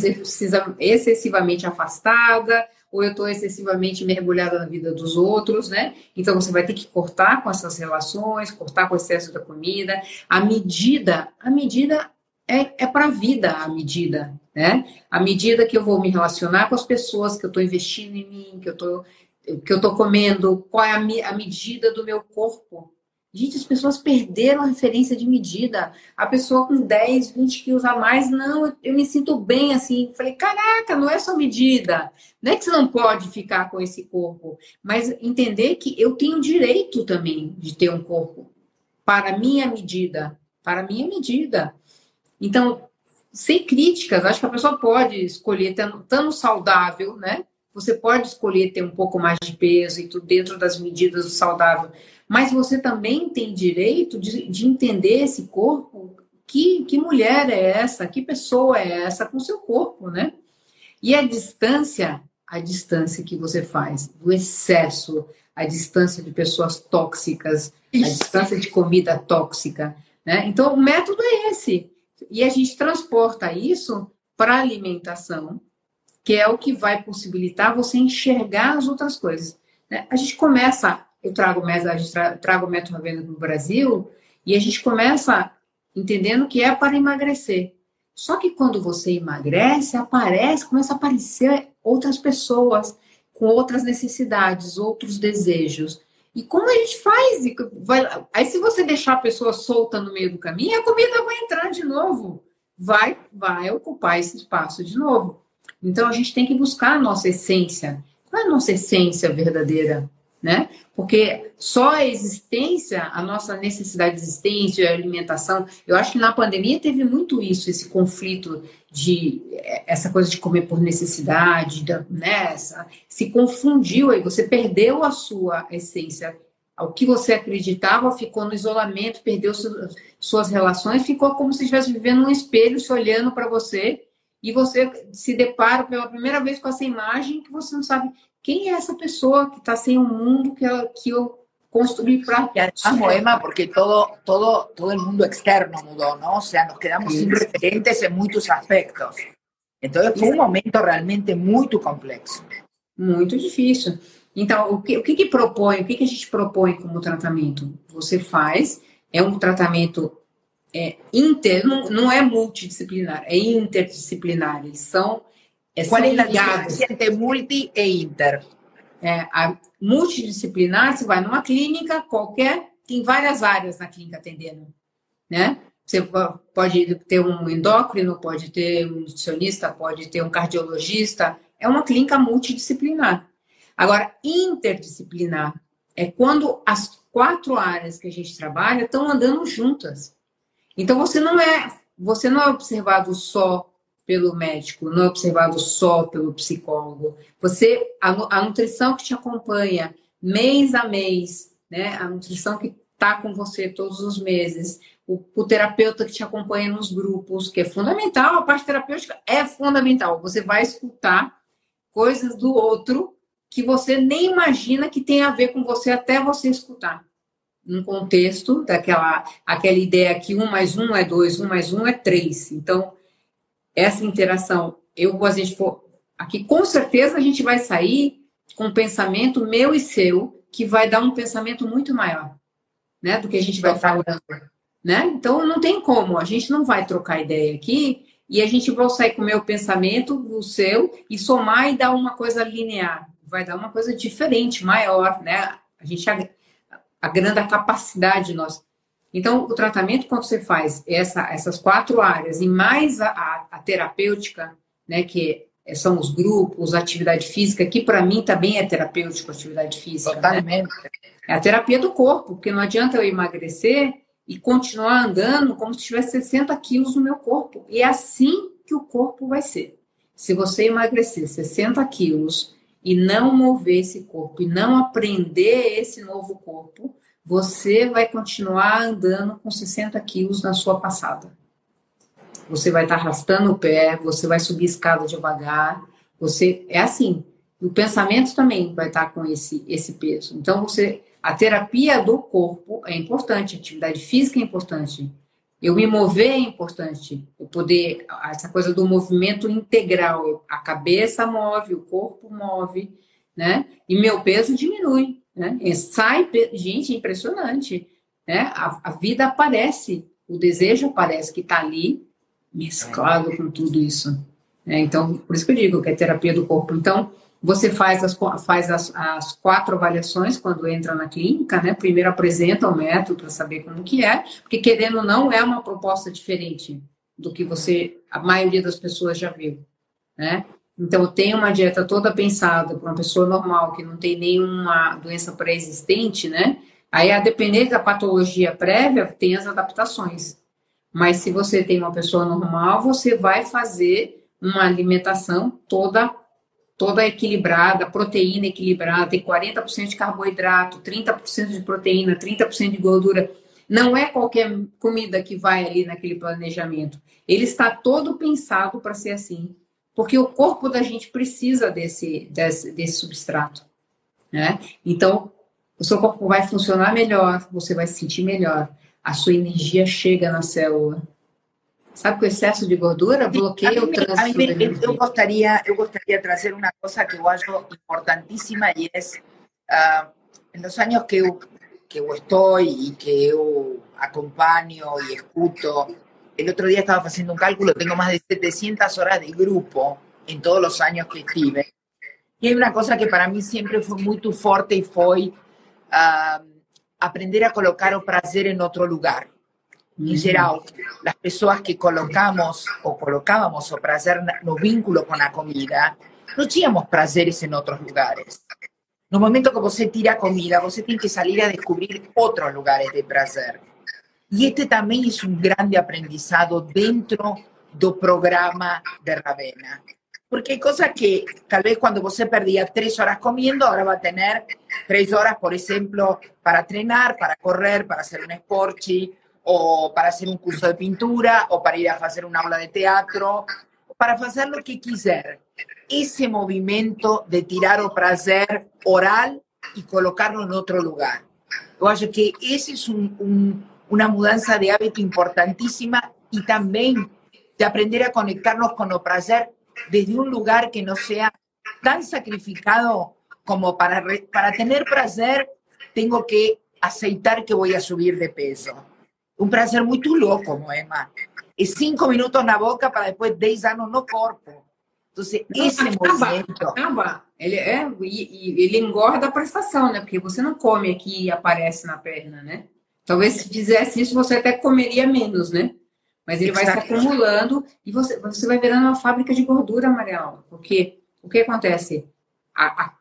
excessivamente afastada, ou eu estou excessivamente mergulhada na vida dos outros, né? Então, você vai ter que cortar com essas relações, cortar com o excesso da comida. A medida, a medida é, é para a vida, a medida, né? A medida que eu vou me relacionar com as pessoas, que eu estou investindo em mim, que eu estou que eu estou comendo, qual é a, mi, a medida do meu corpo. Gente, as pessoas perderam a referência de medida. A pessoa com dez, vinte quilos a mais, não, eu, eu me sinto bem assim. Falei, caraca, não é só medida. Não é que você não pode ficar com esse corpo, mas entender que eu tenho direito também de ter um corpo para a minha medida, para a minha medida. Então, sem críticas, acho que a pessoa pode escolher, estando saudável, né? Você pode escolher ter um pouco mais de peso e tudo dentro das medidas do saudável. Mas você também tem direito de, de entender esse corpo, que, que mulher é essa, que pessoa é essa com o seu corpo, né? E a distância, a distância que você faz, do excesso, a distância de pessoas tóxicas, Isso. a distância de comida tóxica, né? Então, o método é esse. E a gente transporta isso para a alimentação, que é o que vai possibilitar você enxergar as outras coisas, né? A gente começa... Eu trago, a gente tra, trago o método Ravena no Brasil e a gente começa entendendo que é para emagrecer. Só que quando você emagrece, aparece, começa a aparecer outras pessoas com outras necessidades, outros desejos. E como a gente faz? Vai, aí se você deixar a pessoa solta no meio do caminho, a comida vai entrar de novo. Vai, vai ocupar esse espaço de novo. Então a gente tem que buscar a nossa essência. Qual é a nossa essência verdadeira? Né? Porque só a existência, a nossa necessidade de existência, a alimentação, eu acho que na pandemia teve muito isso, esse conflito de essa coisa de comer por necessidade, né? Se confundiu aí, você perdeu a sua essência, o que você acreditava ficou no isolamento, perdeu suas relações, ficou como se estivesse vivendo num espelho, se olhando para você, e você se depara pela primeira vez com essa imagem que você não sabe quem é essa pessoa que está sem o mundo que, ela, que eu construí para... Y además, Moema, porque todo, todo, todo el mundo externo mudó, ¿no? O sea, nos quedamos sin referentes en muchos aspectos. Entonces fue un momento realmente muito complexo. Muito difícil. Então, o que, o que, que propõe, o que, que a gente propõe como tratamento? Você faz, é um tratamento é, inter, não, não é multidisciplinar, é interdisciplinar. Eles são... É, Qual é a diferença entre multi e inter? É, a multidisciplinar, você vai numa clínica qualquer, tem várias áreas na clínica atendendo, né? Você pode ter um endócrino, pode ter um nutricionista, pode ter um cardiologista. É uma clínica multidisciplinar. Agora, interdisciplinar é quando as quatro áreas que a gente trabalha estão andando juntas. Então, você não é, você não é observado só pelo médico, não é observado só pelo psicólogo. Você, a, a nutrição que te acompanha mês a mês, né? A nutrição que está com você todos os meses, o, o terapeuta que te acompanha nos grupos, que é fundamental, a parte terapêutica é fundamental. Você vai escutar coisas do outro que você nem imagina que tem a ver com você até você escutar. Num contexto daquela aquela ideia que um mais um é dois, um mais um é três. Então, essa interação, eu, a gente for aqui, com certeza a gente vai sair com um pensamento meu e seu, que vai dar um pensamento muito maior, né, do que a gente vai falando, né? Então, não tem como, a gente não vai trocar ideia aqui e a gente vai sair com o meu pensamento, o seu, e somar e dar uma coisa linear. Vai dar uma coisa diferente, maior, né? A gente agranda a capacidade nossa. Então, o tratamento, quando você faz essa, essas quatro áreas e mais a, a, a terapêutica, né, que são os grupos, a atividade física, que para mim também é terapêutico, atividade física. Totalmente. Né? É a terapia do corpo, porque não adianta eu emagrecer e continuar andando como se tivesse sessenta quilos no meu corpo. E é assim que o corpo vai ser. Se você emagrecer sessenta quilos e não mover esse corpo, e não aprender esse novo corpo, você vai continuar andando com sessenta quilos na sua passada. Você vai estar arrastando o pé, você vai subir escada devagar, você é assim. E o pensamento também vai estar com esse, esse peso. Então, você, a terapia do corpo é importante, a atividade física é importante, eu me mover é importante, eu poder, essa coisa do movimento integral, a cabeça move, o corpo move, né? E meu peso diminui, né? E sai, gente, é impressionante, né? A, a vida aparece, o desejo aparece que está ali, mesclado com tudo isso. Né? Então, por isso que eu digo que é terapia do corpo. Então, você faz as, faz as, as quatro avaliações quando entra na clínica, né? Primeiro apresenta o método para saber como que é, porque querendo ou não, é uma proposta diferente do que você, a maioria das pessoas já viu, né? Então, tem uma dieta toda pensada para uma pessoa normal, que não tem nenhuma doença pré-existente, né? Aí, a depender da patologia prévia, tem as adaptações. Mas se você tem uma pessoa normal, você vai fazer uma alimentação toda toda equilibrada, proteína equilibrada, tem quarenta por cento de carboidrato, trinta por cento de proteína, trinta por cento de gordura. Não é qualquer comida que vai ali naquele planejamento. Ele está todo pensado para ser assim, porque o corpo da gente precisa desse, desse, desse substrato, né? Então, o seu corpo vai funcionar melhor, você vai se sentir melhor, a sua energia chega na célula. Sabe que o excesso de gordura bloqueia o trânsito. A mí, me, eu, gostaria, eu gostaria de trazer uma coisa que eu acho importantíssima e é, uh, en los años que eu, que eu estou e que eu acompanho e escuto, el otro día estaba haciendo un cálculo, tengo más de setecientas horas de grupo en todos los años que estive. Y hay una cosa que para mí siempre fue muy fuerte y fue uh, aprender a colocar o prazer en otro lugar. Em geral, as pessoas que colocamos ou colocávamos o prazer no vínculo com a comida, não tínhamos prazeres em outros lugares. No momento que você tira a comida, você tem que sair a descobrir outros lugares de prazer. E este também é um grande aprendizado dentro do programa de Ravenna. Porque hay cosas que tal vez cuando você perdía tres horas comiendo, ahora va a tener tres horas, por ejemplo, para entrenar, para correr, para hacer un sporchi, o para hacer un curso de pintura, o para ir a hacer una aula de teatro, o para hacer lo que quiser. Ese movimiento de tirar o prazer oral y colocarlo en otro lugar. Yo acho que esa es un, un, una mudanza de hábito importantísima y también de aprender a conectarnos con el prazer desde un lugar que no sea tan sacrificado como para, para tener prazer tengo que aceitar que voy a subir de peso. Un prazer muy louco, Moema. Es cinco minutos na boca para después diez anos no corpo. Entonces, não, esse acaba, movimento... Acaba. Ele, é, e, e ele engorda a prestação, né? Porque você não come aqui e aparece na perna, né? Talvez se fizesse isso, você até comeria menos, né? Mas ele vai se acumulando e você, você vai virando uma fábrica de gordura, Mariela. Porque o que acontece? A, a,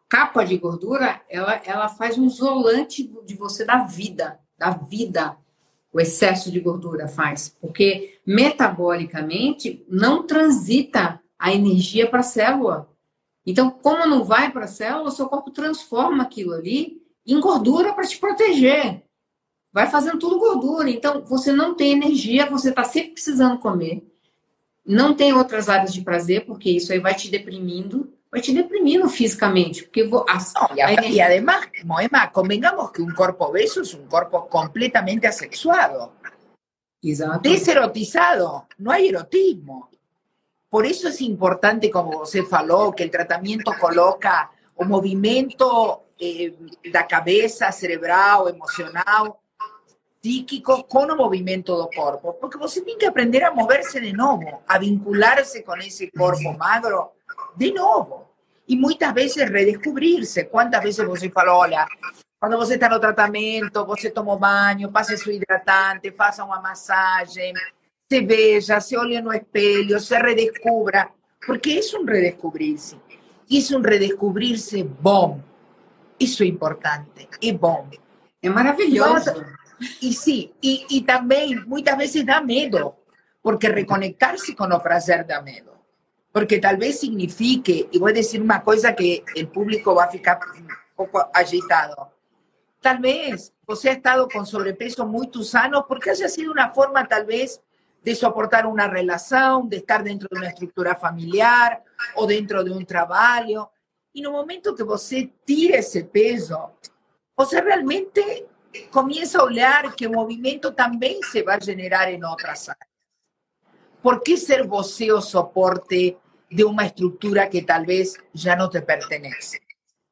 capa de gordura, ela, ela faz um isolante de você da vida, da vida. O excesso de gordura faz, porque metabolicamente não transita a energia para a célula. Então, como não vai para a célula, o seu corpo transforma aquilo ali em gordura para te proteger. Vai fazendo tudo gordura. Então, você não tem energia, você está sempre precisando comer. Não tem outras áreas de prazer, porque isso aí vai te deprimindo, vai te deprimindo fisicamente. Porque vou, a, no, y, a energia... y además, Moema, convengamos que un cuerpo obeso es un cuerpo completamente asexuado. Exato. Deserotizado. No hay erotismo. Por eso es importante, como você falou, que el tratamiento coloca o movimento eh, da cabeça, cerebral, emocional, psíquico, con o movimento do corpo. Porque você tem que aprender a moverse de novo, a vincularse con ese corpo magro de novo. E muitas vezes redescobrirse. Quantas vezes você falou, olha, quando você está no tratamento, você toma banho, passe seu hidratante, faça uma massagem, se veja, se olhe no espelho, se redescubra, porque es un redescubrirse. Y es un redescubrirse bom. Eso es importante, es bom. Es maravilloso. Y sí, y, y también muchas veces da miedo, porque reconectarse con el placer da miedo. Porque tal vez signifique, y voy a decir una cosa que el público va a ficar un poco agitado, tal vez você ha estado con sobrepeso muy sano porque haya sido una forma tal vez de soportar una relación, de estar dentro de una estructura familiar o dentro de un trabajo. Y en el momento que você tira ese peso, você realmente comienza a olhar que el movimiento también se va a generar en otras áreas. ¿Por qué ser você o soporte de una estructura que tal vez ya no te pertenece?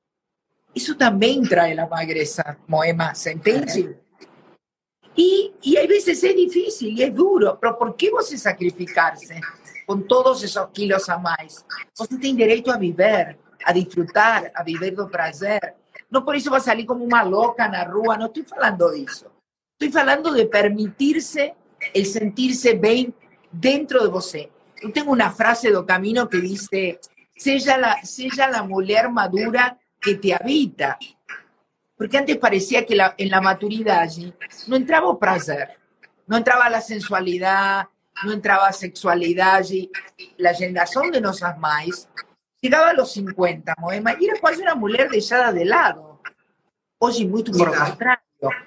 Eso también trae la magreza, Moema, ¿se entiende? Y, y hay veces es difícil y es duro, pero ¿por qué você sacrificarse con todos esos kilos a más? Você tem direito a viver, a disfrutar, a viver do prazer. No por eso va a salir como una loca en la rúa, no estoy hablando de eso. Estoy hablando de permitirse el sentirse bien dentro de você. Yo tengo una frase do Camino que dice, seja la, seja la mujer madura que te habita. Porque antes parecía que la, en la maturidad allí no entraba el placer, no entraba la sensualidad, no entraba la sexualidad allí. La generación de nosas más llegaba a los cincuenta, Moema, y era quase una mujer dejada de lado. Hoje, muito por contrário.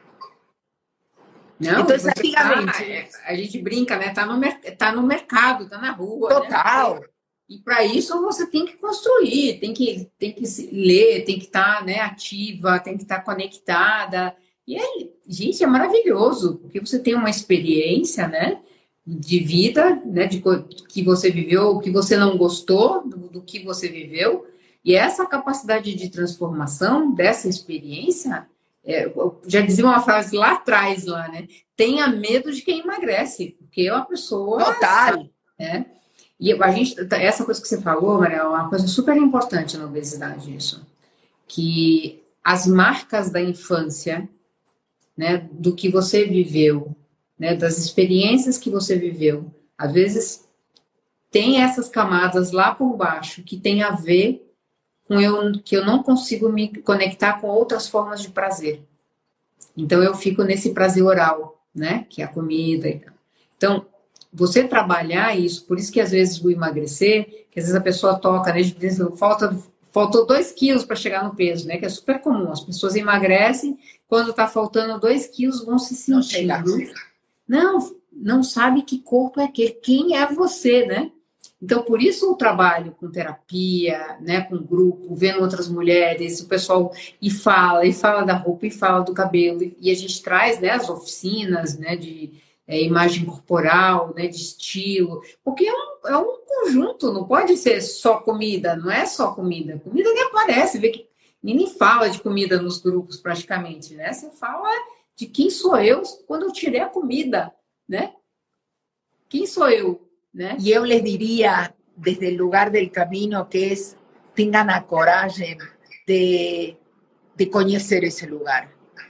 Não, então, antigamente... Tá, a gente brinca, né? Tá no, tá no mercado, tá na rua. Total. Né? E para isso você tem que construir, tem que, tem que ler, tem que estar, né, ativa, tem que estar conectada. E, é, gente, é maravilhoso, porque você tem uma experiência, né, de vida, né, de que você viveu, que você não gostou do, do que você viveu. E essa capacidade de transformação dessa experiência, é, eu já dizia uma frase lá atrás, lá, né? Tenha medo de quem emagrece, porque é uma pessoa... Total. Né? E a gente, essa coisa que você falou, Maria, é uma coisa super importante na obesidade, isso. Que as marcas da infância, né, do que você viveu, né, das experiências que você viveu, às vezes tem essas camadas lá por baixo que tem a ver com eu, que eu não consigo me conectar com outras formas de prazer. Então, eu fico nesse prazer oral, né, que é a comida e tal. Então, você trabalhar isso, por isso que às vezes o emagrecer, que às vezes a pessoa toca, né, falta, faltou dois quilos para chegar no peso, né, que é super comum, as pessoas emagrecem, quando está faltando dois quilos vão se sentindo, não, não sabe que corpo é aquele, quem é você, né? Então, por isso o trabalho com terapia, né, com grupo, vendo outras mulheres, o pessoal e fala, e fala da roupa, e fala do cabelo, e a gente traz, né, as oficinas, né, de É, imagem corporal, né, de estilo, porque é um, é um conjunto, não pode ser só comida, não é só comida, comida nem aparece, vê que ninguém fala de comida nos grupos praticamente, né, você fala de quem sou eu quando eu tirei a comida, né, quem sou eu, né. E eu les diria, desde o lugar del camino, que é, tenham a coragem de, de conhecer esse lugar.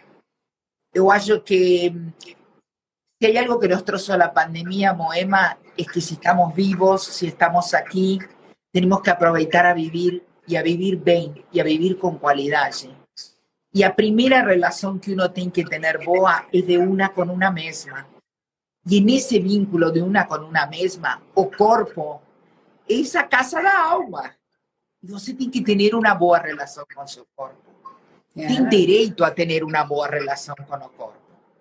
Eu acho que si hay algo que nos trozó la pandemia, Moema, es que si estamos vivos, si estamos aquí, tenemos que aprovechar a vivir e a viver bem e a viver com qualidade. E a primeira relação que uno tem que ter boa é de uma com uma mesma. E nesse vínculo de uma com uma mesma, o corpo é essa casa da alma. E você tem que ter uma boa relação com o seu corpo. É. Tem direito a ter uma boa relação com o corpo.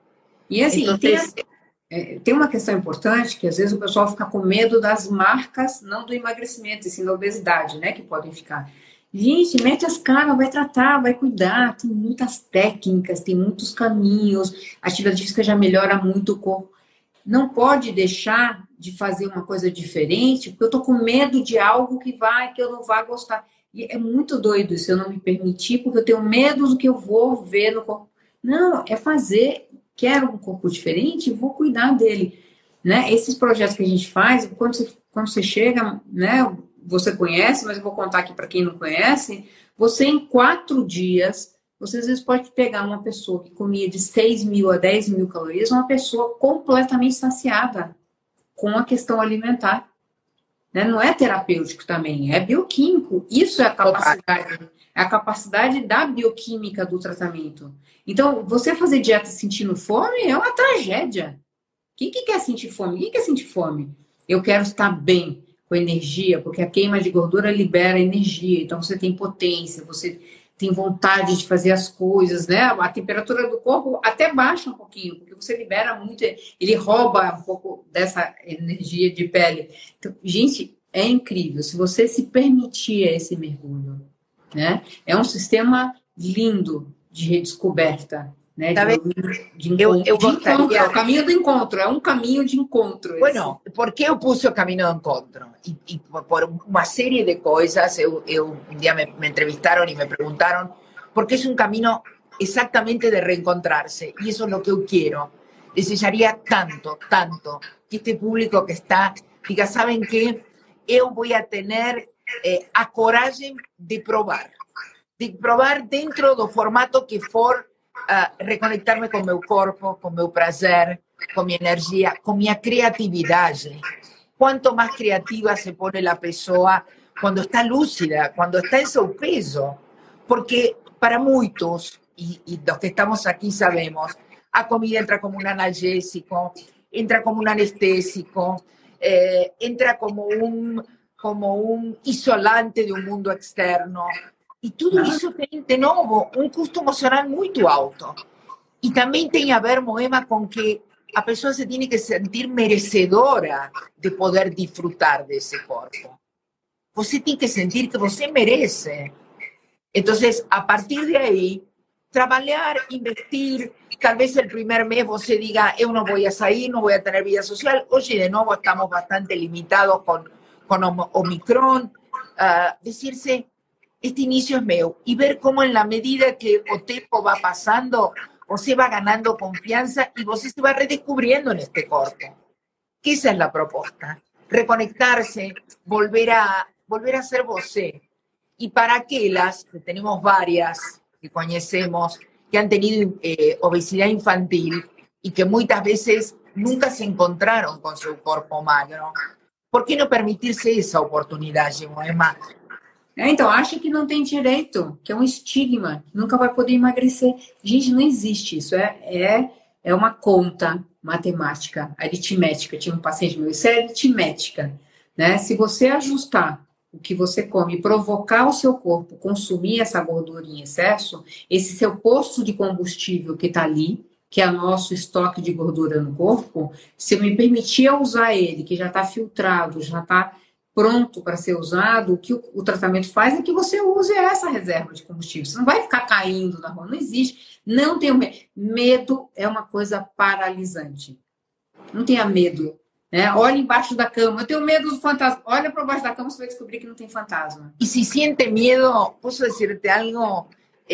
E assim, então, tem, é, tem uma questão importante que às vezes o pessoal fica com medo das marcas, não do emagrecimento, e sim da obesidade, né? Que podem ficar. Gente, mete as caras, vai tratar, vai cuidar. Tem muitas técnicas, tem muitos caminhos. A atividade física já melhora muito o corpo. Não pode deixar de fazer uma coisa diferente, porque eu tô com medo de algo que vai, que eu não vá gostar. E é muito doido se eu não me permitir, porque eu tenho medo do que eu vou ver no corpo. Não, é fazer. Quero um corpo diferente, vou cuidar dele. Né? Esses projetos que a gente faz, quando você, quando você chega, né, você conhece, mas eu vou contar aqui para quem não conhece, você em quatro dias, você às vezes pode pegar uma pessoa que comia de seis mil a dez mil calorias, uma pessoa completamente saciada com a questão alimentar. Né? Não é terapêutico também, é bioquímico. Isso é a capacidade, é a capacidade da bioquímica do tratamento. Então, você fazer dieta sentindo fome é uma tragédia. Quem que quer sentir fome? Quem quer sentir fome? Eu quero estar bem, com energia, porque a queima de gordura libera energia. Então, você tem potência, você tem vontade de fazer as coisas, né? A temperatura do corpo até baixa um pouquinho, porque você libera muito, ele rouba um pouco dessa energia de pele. Então, gente, é incrível. Se você se permitir esse mergulho, né? É um sistema lindo de redescoberta, né? De, de, de, eu, eu de encontro, é o caminho do encontro, é um caminho de encontro. Bueno, por que eu puse o caminho do encontro? E, e por uma série de coisas, eu, eu um dia me, me entrevistaram e me perguntaram, porque é um caminho exatamente de reencontrarse, e isso é o que eu quero. Desejaria tanto, tanto, que este público que está, diga, ¿saben qué? Eu vou a ter eh, a coragem de provar, de provar dentro do formato que for, uh, reconectar-me com meu corpo, com meu prazer, com minha energia, com minha criatividade. Quanto mais criativa se põe a pessoa quando está lúcida, quando está em seu peso. Porque para muitos, e, e dos que estamos aqui sabemos, a comida entra como um analgésico, entra como um anestésico, eh, entra como um, como um isolante de um mundo externo. E tudo isso tem, de novo, um custo emocional muito alto. E também tem a ver, Moema, com que a pessoa se tem que sentir merecedora de poder desfrutar desse corpo. Você tem que sentir que você merece. Então, a partir de aí, trabalhar, investir, talvez o primeiro mês você diga, eu não vou a sair, não vou a ter vida social. Hoje, de novo, estamos bastante limitados com, com o Omicron. Uh, Dizer-se, este inicio es meu, y ver cómo en la medida que el tiempo va pasando, você va ganando confianza y você se va redescubriendo en este corpo. Que esa es la propuesta. Reconectarse, volver a, volver a ser você. Y para aquellas, que tenemos varias, que conocemos, que han tenido eh, obesidad infantil y que muchas veces nunca se encontraron con su cuerpo magro, ¿por qué no permitirse esa oportunidad, Moema? É, então, acha que não tem direito, que é um estigma, nunca vai poder emagrecer. Gente, não existe isso. É, é, é uma conta matemática, aritmética. Tinha um paciente meu, isso é aritmética. Né? Se você ajustar o que você come e provocar o seu corpo consumir essa gordura em excesso, esse seu posto de combustível que está ali, que é o nosso estoque de gordura no corpo, se eu me permitir usar ele, que já está filtrado, já está pronto para ser usado, o que o, o tratamento faz é que você use essa reserva de combustível. Você não vai ficar caindo na rua, não existe. Não tenha medo. Medo é uma coisa paralisante. Não tenha medo. Né? Olha embaixo da cama. Eu tenho medo do fantasma. Olha para baixo da cama, você vai descobrir que não tem fantasma. E se sente medo, posso dizer-te algo?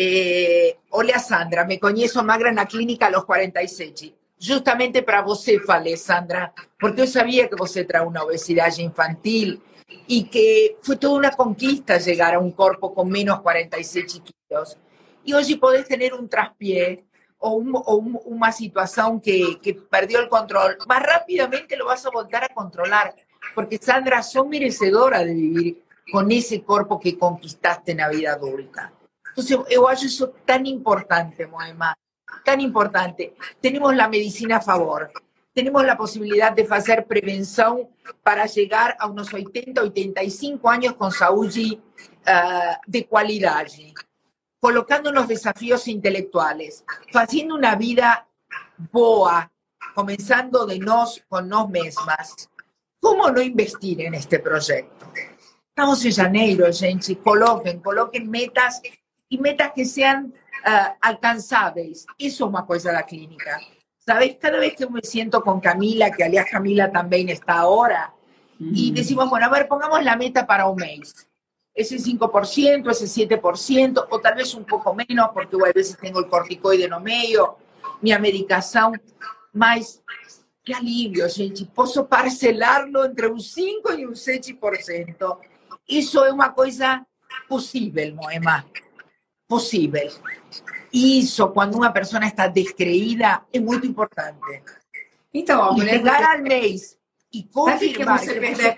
Eh, olha, Sandra, me conheço magra na clínica aos quarenta e sete. Justamente para você falei, Sandra, porque eu sabia que você traz uma obesidade infantil e que foi toda uma conquista chegar a um corpo com menos quarenta e sete quilos. E hoje podes ter um traspié ou, um, ou um, uma situação que, que perdeu o controle, mas rapidamente lo vas a voltar a controlar, porque, Sandra, sos merecedora de viver con ese cuerpo que conquistaste en la vida adulta. Entonces, yo acho eso tan importante, Moema, tan importante. Tenemos la medicina a favor, tenemos la posibilidad de hacer prevención para llegar a unos ochenta, ochenta y cinco años con salud uh, de calidad, colocando los desafíos intelectuales, haciendo una vida boa, comenzando de nos con nos mesmas. ¿Cómo no investir en este proyecto? Estamos en janeiro, gente, coloquen, coloquen metas y metas que sean uh, alcanzables. Eso es una cosa de la clínica. ¿Sabes? Cada vez que me siento con Camila, que aliás Camila también está ahora, mm. y decimos, bueno, a ver, pongamos la meta para un mes. Ese cinco por ciento, ese siete por ciento, o tal vez un poco menos, porque bueno, a veces tengo el corticoide no medio, mi medicación, mas qué alivio, gente. Posso parcelarlo entre un cinco y un seis por ciento. Eso es una cosa posible, Moema. Posible. Isso, quando uma pessoa está descreída, é muito importante. Então, a mulher... Chegar ao mês e confirmar que você que perder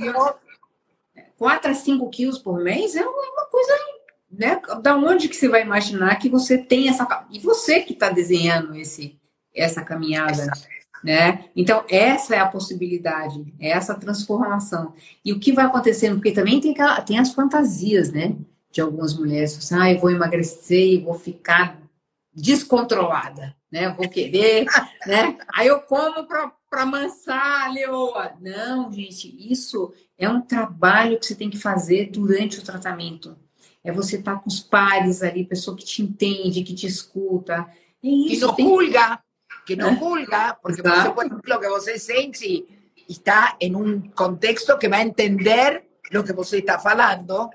quatro a cinco quilos por mês é uma coisa, né? Da onde que você vai imaginar que você tem essa... E você que está desenhando esse, essa caminhada, né? Então, essa é a possibilidade, é essa transformação. E o que vai acontecendo? Porque também tem, tem as fantasias, né? De algumas mulheres, assim, ah, eu vou emagrecer e vou ficar descontrolada, né? Vou querer, né? Aí eu como para amansar a leoa. Não, gente, isso é um trabalho que você tem que fazer durante o tratamento. É você estar com os pares ali, pessoa que te entende, que te escuta. É isso, que não tem... julga, que não julga, porque você, por exemplo, o que você sente está em um contexto que vai entender o que você está falando.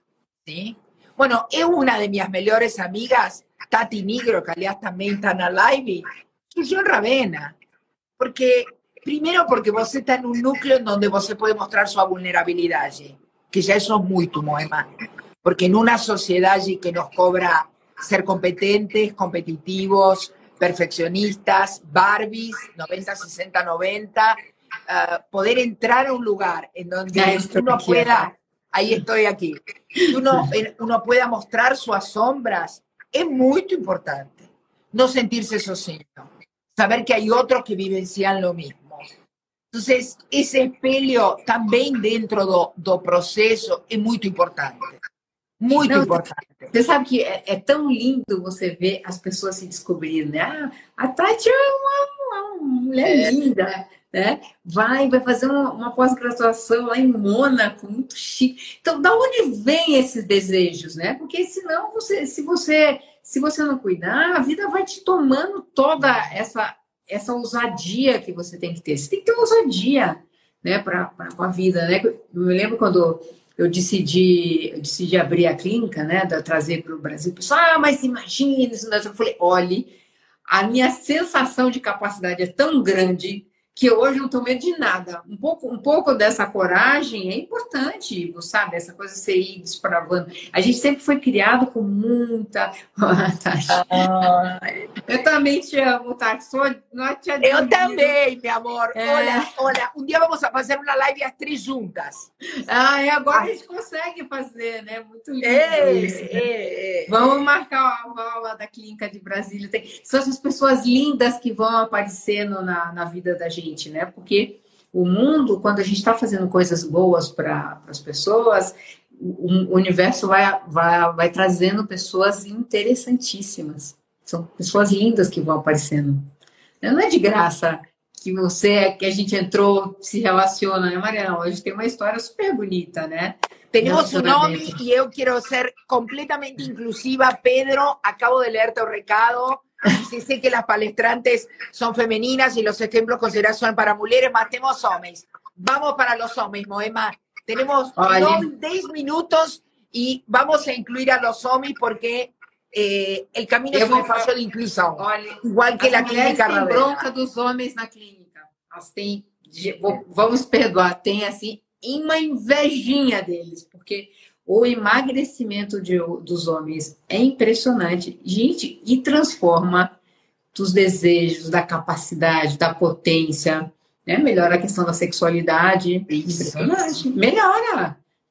¿Sí? Bueno, es una de mis mejores amigas, Tati Nigro, que aliás también está en la live, surgió en Ravena. Porque, primero porque vos está en un núcleo en donde vos puede mostrar su vulnerabilidad, que ya eso es muy tu Moema. Porque en una sociedad que nos cobra ser competentes, competitivos, perfeccionistas, Barbies, noventa, sesenta, noventa, uh, poder entrar a un lugar en donde uno pueda... Ahí estoy aquí. Uno, uno pueda mostrar sus sombras es muy importante. No sentirse sozinho. Saber que hay otros que vivencian lo mismo. Entonces, ese espelho también dentro do, do processo é muito importante. Muito Não, importante. Você sabe que é, é tão lindo você ver as pessoas se descobrindo, né? Ah, a Tati é uma, uma mulher é. linda. Né? Vai, vai fazer uma, uma pós-graduação lá em Mônaco, muito chique. Então, da onde vem esses desejos, né? Porque senão, você, se, você, se você não cuidar, a vida vai te tomando toda essa, essa ousadia que você tem que ter. Você tem que ter ousadia, né, para a vida, né? Eu me lembro quando eu decidi, eu decidi abrir a clínica, né, de trazer para o Brasil, o pessoal, ah, mas imagina, eu falei, olhe, a minha sensação de capacidade é tão grande que hoje não tenho medo de nada. Um pouco, um pouco dessa coragem é importante, sabe? Essa coisa de você ir desbravando. A gente sempre foi criado com muita... Ah, eu também te amo, Tati. Não te admiro. Eu também, meu amor. É. Olha, olha, um dia vamos fazer uma live as três juntas. Ah, e agora Ai. a gente consegue fazer, né? Muito lindo é, isso. Né? É, é. Vamos marcar a aula da Clínica de Brasília. Tem... São essas pessoas lindas que vão aparecendo na, na vida da gente. Né? Porque o mundo, quando a gente está fazendo coisas boas para as pessoas, o, o universo vai, vai, vai trazendo pessoas interessantíssimas. São pessoas lindas que vão aparecendo. Não é de graça que você, que a gente entrou, se relaciona, né, Mariana? Hoje tem uma história super bonita, né? Temos um nome e eu quero ser completamente inclusiva. Pedro, acabo de ler teu recado. Sí sé que las palestrantes son femeninas y los ejemplos considerados son para mujeres, más tenemos hombres. Vamos para los hombres, Moema. Tenemos diez minutos y vamos a incluir a los hombres porque eh, el camino es un fallo de inclusión. Olha, igual que la clínica Ravena. Tem bronca dos homens na clínica. Elas têm, vamos perdoar, tem assim uma invejinha deles, porque o emagrecimento de, dos homens é impressionante, gente, e transforma dos desejos, da capacidade, da potência, né? Melhora a questão da sexualidade, impressionante, melhora,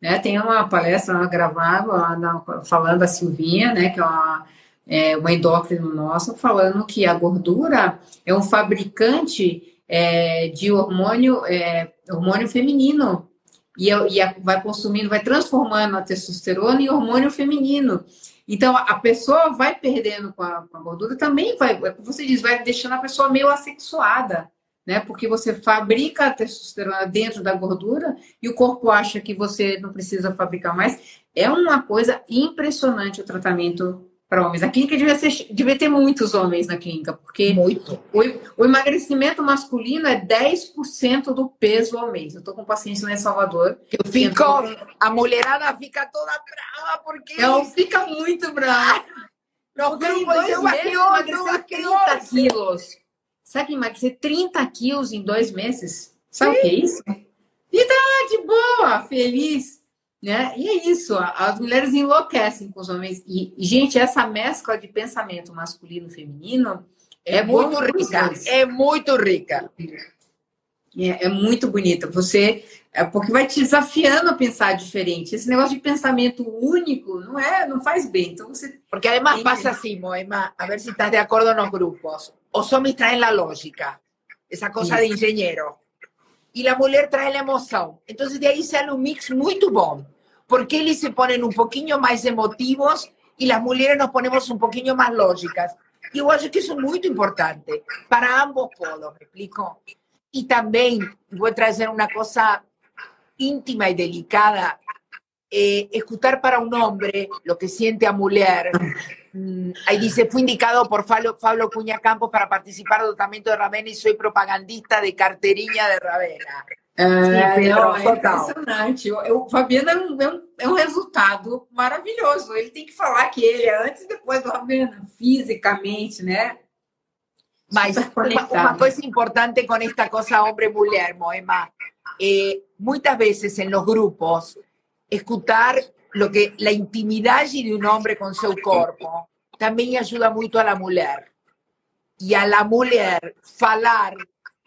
né? Tem uma palestra ela gravava lá na, falando a Silvinha, né? Que é uma, é, uma endócrina nossa, falando que a gordura é um fabricante é, de hormônio, é, hormônio feminino. E, e a, vai consumindo, vai transformando a testosterona em hormônio feminino. Então, a pessoa vai perdendo com a, com a gordura, também vai, como você diz, vai deixando a pessoa meio assexuada, né? Porque você fabrica a testosterona dentro da gordura e o corpo acha que você não precisa fabricar mais. É uma coisa impressionante o tratamento para homens. A clínica devia, ser, devia ter muitos homens na clínica, porque Muito. O, o emagrecimento masculino é dez por cento do peso ao mês. Eu estou com paciente lá em Salvador. Eu fico, a mulherada fica toda brava, porque... Ela fica muito brava. Nos Porque em grupos, dois eu meses emagreceu aqui, trinta quilos. Sabe que emagrecer trinta quilos em dois meses? Sabe o que é isso? E tá de boa, feliz. Né? E é isso, as mulheres enlouquecem com os homens. E, gente, essa mescla de pensamento masculino e feminino é, é muito bom rica. É muito rica. É, é muito bonita. Você, é porque vai te desafiando a pensar diferente. Esse negócio de pensamento único não é, não faz bem. Então você porque además pasa assim, Moema, a ver si estás de acuerdo nos grupos. Os homens traen la lógica, esa cosa de engenheiro. Y la mujer trae la emoción. Entonces de ahí sale un mix muy bom. Porque eles se ponen un poquinho más emotivos y las mujeres nos ponemos un poquinho más lógicas. Y yo acho que eso es muy importante para ambos polos, ¿me explico? Y también voy a traer una cosa íntima y delicada. Eh, escuchar para un hombre lo que siente a mujer. Mm, ahí dice, fui indicado por Fabio, Fabio Cunha Campos para participar del tratamiento de Ravena y soy propagandista de carteirinha de Ravena. É, Sim, Pedro, não, é total. impressionante. Eu, eu, o Fabiano é um, é, um, é um resultado maravilhoso. Ele tem que falar que ele é antes e depois do Fabiano, fisicamente, né? Mas uma, uma coisa importante com esta cosa hombre-mulher, Moema, eh, muitas vezes en los grupos, escuchar lo que la intimidad de un hombre con su cuerpo también ayuda mucho a la mujer. Y a la mujer falar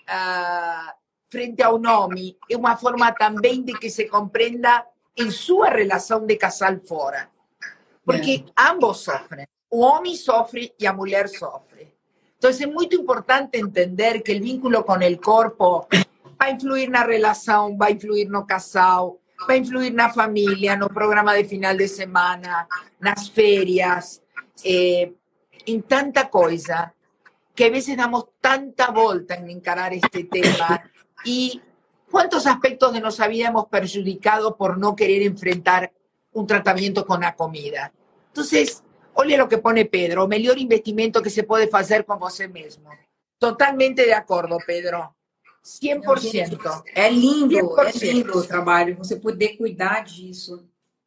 uh, frente a un hombre es una forma también de que se comprenda en su relación de casal fora. Porque yeah. ambos sofren. O hombre sofre y la mujer sofre. Entonces es muy importante entender que el vínculo con el cuerpo va a influir en la relación, va a influir en el casal, va a influir na família, no programa de final de semana, nas férias, eh, em tanta coisa, que a vezes damos tanta volta em encarar este tema e quantos aspectos de nossa vida hemos perjudicado por não querer enfrentar um tratamento com a comida. Então, olha o que pone Pedro, o melhor investimento que se pode fazer com você mesmo. Totalmente de acordo, Pedro. cem por cento. É lindo, cem por cento. É lindo o trabalho, você poder cuidar disso.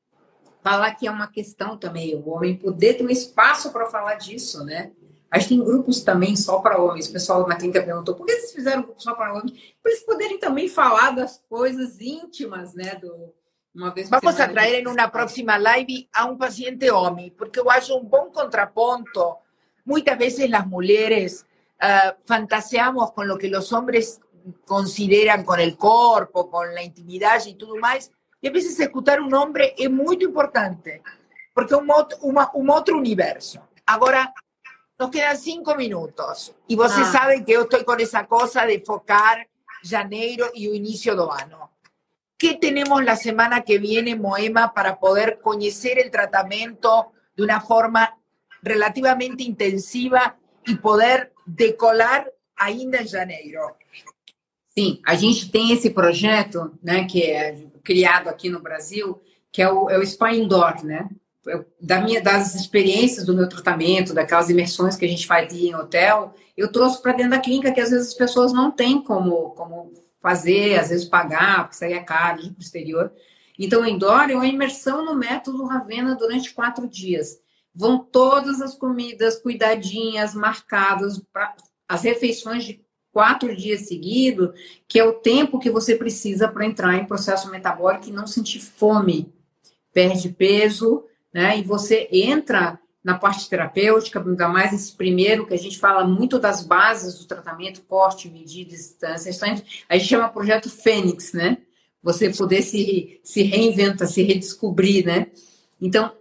Falar que é uma questão também, o homem poder ter um espaço para falar disso, né? A gente tem grupos também só para homens. O pessoal na clínica perguntou, por que vocês fizeram um grupo só para homens? Para eles poderem também falar das coisas íntimas, né? Do, uma vez Vamos a trazer em uma próxima live a um paciente homem, porque eu acho um bom contraponto. Muitas vezes as mulheres uh, fantaseamos com o que os homens consideran con el cuerpo, con la intimidad y todo más, y a veces escuchar un hombre es muy importante, porque es un, un, un otro universo. Ahora, nos quedan cinco minutos, y vos ah. saben que yo estoy con esa cosa de focar janeiro y el inicio do ano. ¿Qué tenemos la semana que viene, Moema, para poder conocer el tratamiento de una forma relativamente intensiva y poder decolar ainda en janeiro? Sim, a gente tem esse projeto, né, que é criado aqui no Brasil, que é o, é o Spa Indoor, né? Eu, da minha, das experiências do meu tratamento, daquelas imersões que a gente fazia em hotel, eu trouxe para dentro da clínica que às vezes as pessoas não têm como, como fazer, às vezes pagar, porque saía caro, ir para o exterior. Então, o Indoor é uma imersão no método Ravena durante quatro dias. Vão todas as comidas cuidadinhas, marcadas, pra, as refeições de quatro dias seguidos, que é o tempo que você precisa para entrar em processo metabólico e não sentir fome. Perde peso, né? E você entra na parte terapêutica, ainda mais esse primeiro, que a gente fala muito das bases do tratamento, corte, medida, distância. A gente chama projeto Fênix, né? você poder se, se reinventar, se redescobrir, né? Então,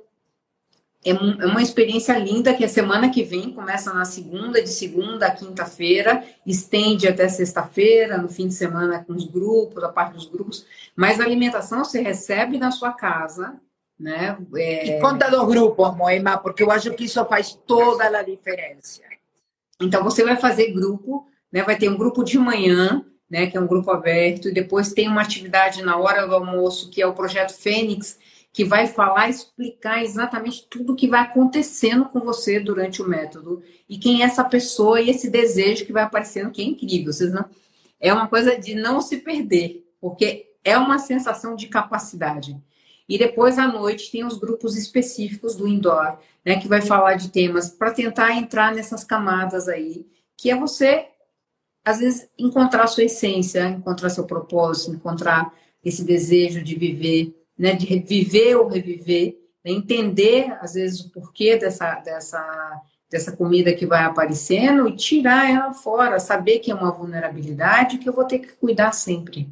é, um, é uma experiência linda que a semana que vem começa na segunda, de segunda a quinta-feira, estende até sexta-feira, no fim de semana com os grupos, a parte dos grupos, mas a alimentação você recebe na sua casa, né? É... E conta dos grupos, Moema, porque eu acho que isso faz toda a diferença. Então, você vai fazer grupo, né? Vai ter um grupo de manhã, né? Que é um grupo aberto, e depois tem uma atividade na hora do almoço, que é o Projeto Fênix, que vai falar, explicar exatamente tudo o que vai acontecendo com você durante o método, e quem é essa pessoa e esse desejo que vai aparecendo, que é incrível. Vocês não... É uma coisa de não se perder, porque é uma sensação de capacidade. E depois, à noite, tem os grupos específicos do indoor, né, que vai falar de temas para tentar entrar nessas camadas aí, que é você, às vezes, encontrar a sua essência, encontrar seu propósito, encontrar esse desejo de viver, né, de viver ou reviver, né, entender, às vezes, o porquê dessa, dessa, dessa comida que vai aparecendo e tirar ela fora, saber que é uma vulnerabilidade que eu vou ter que cuidar sempre.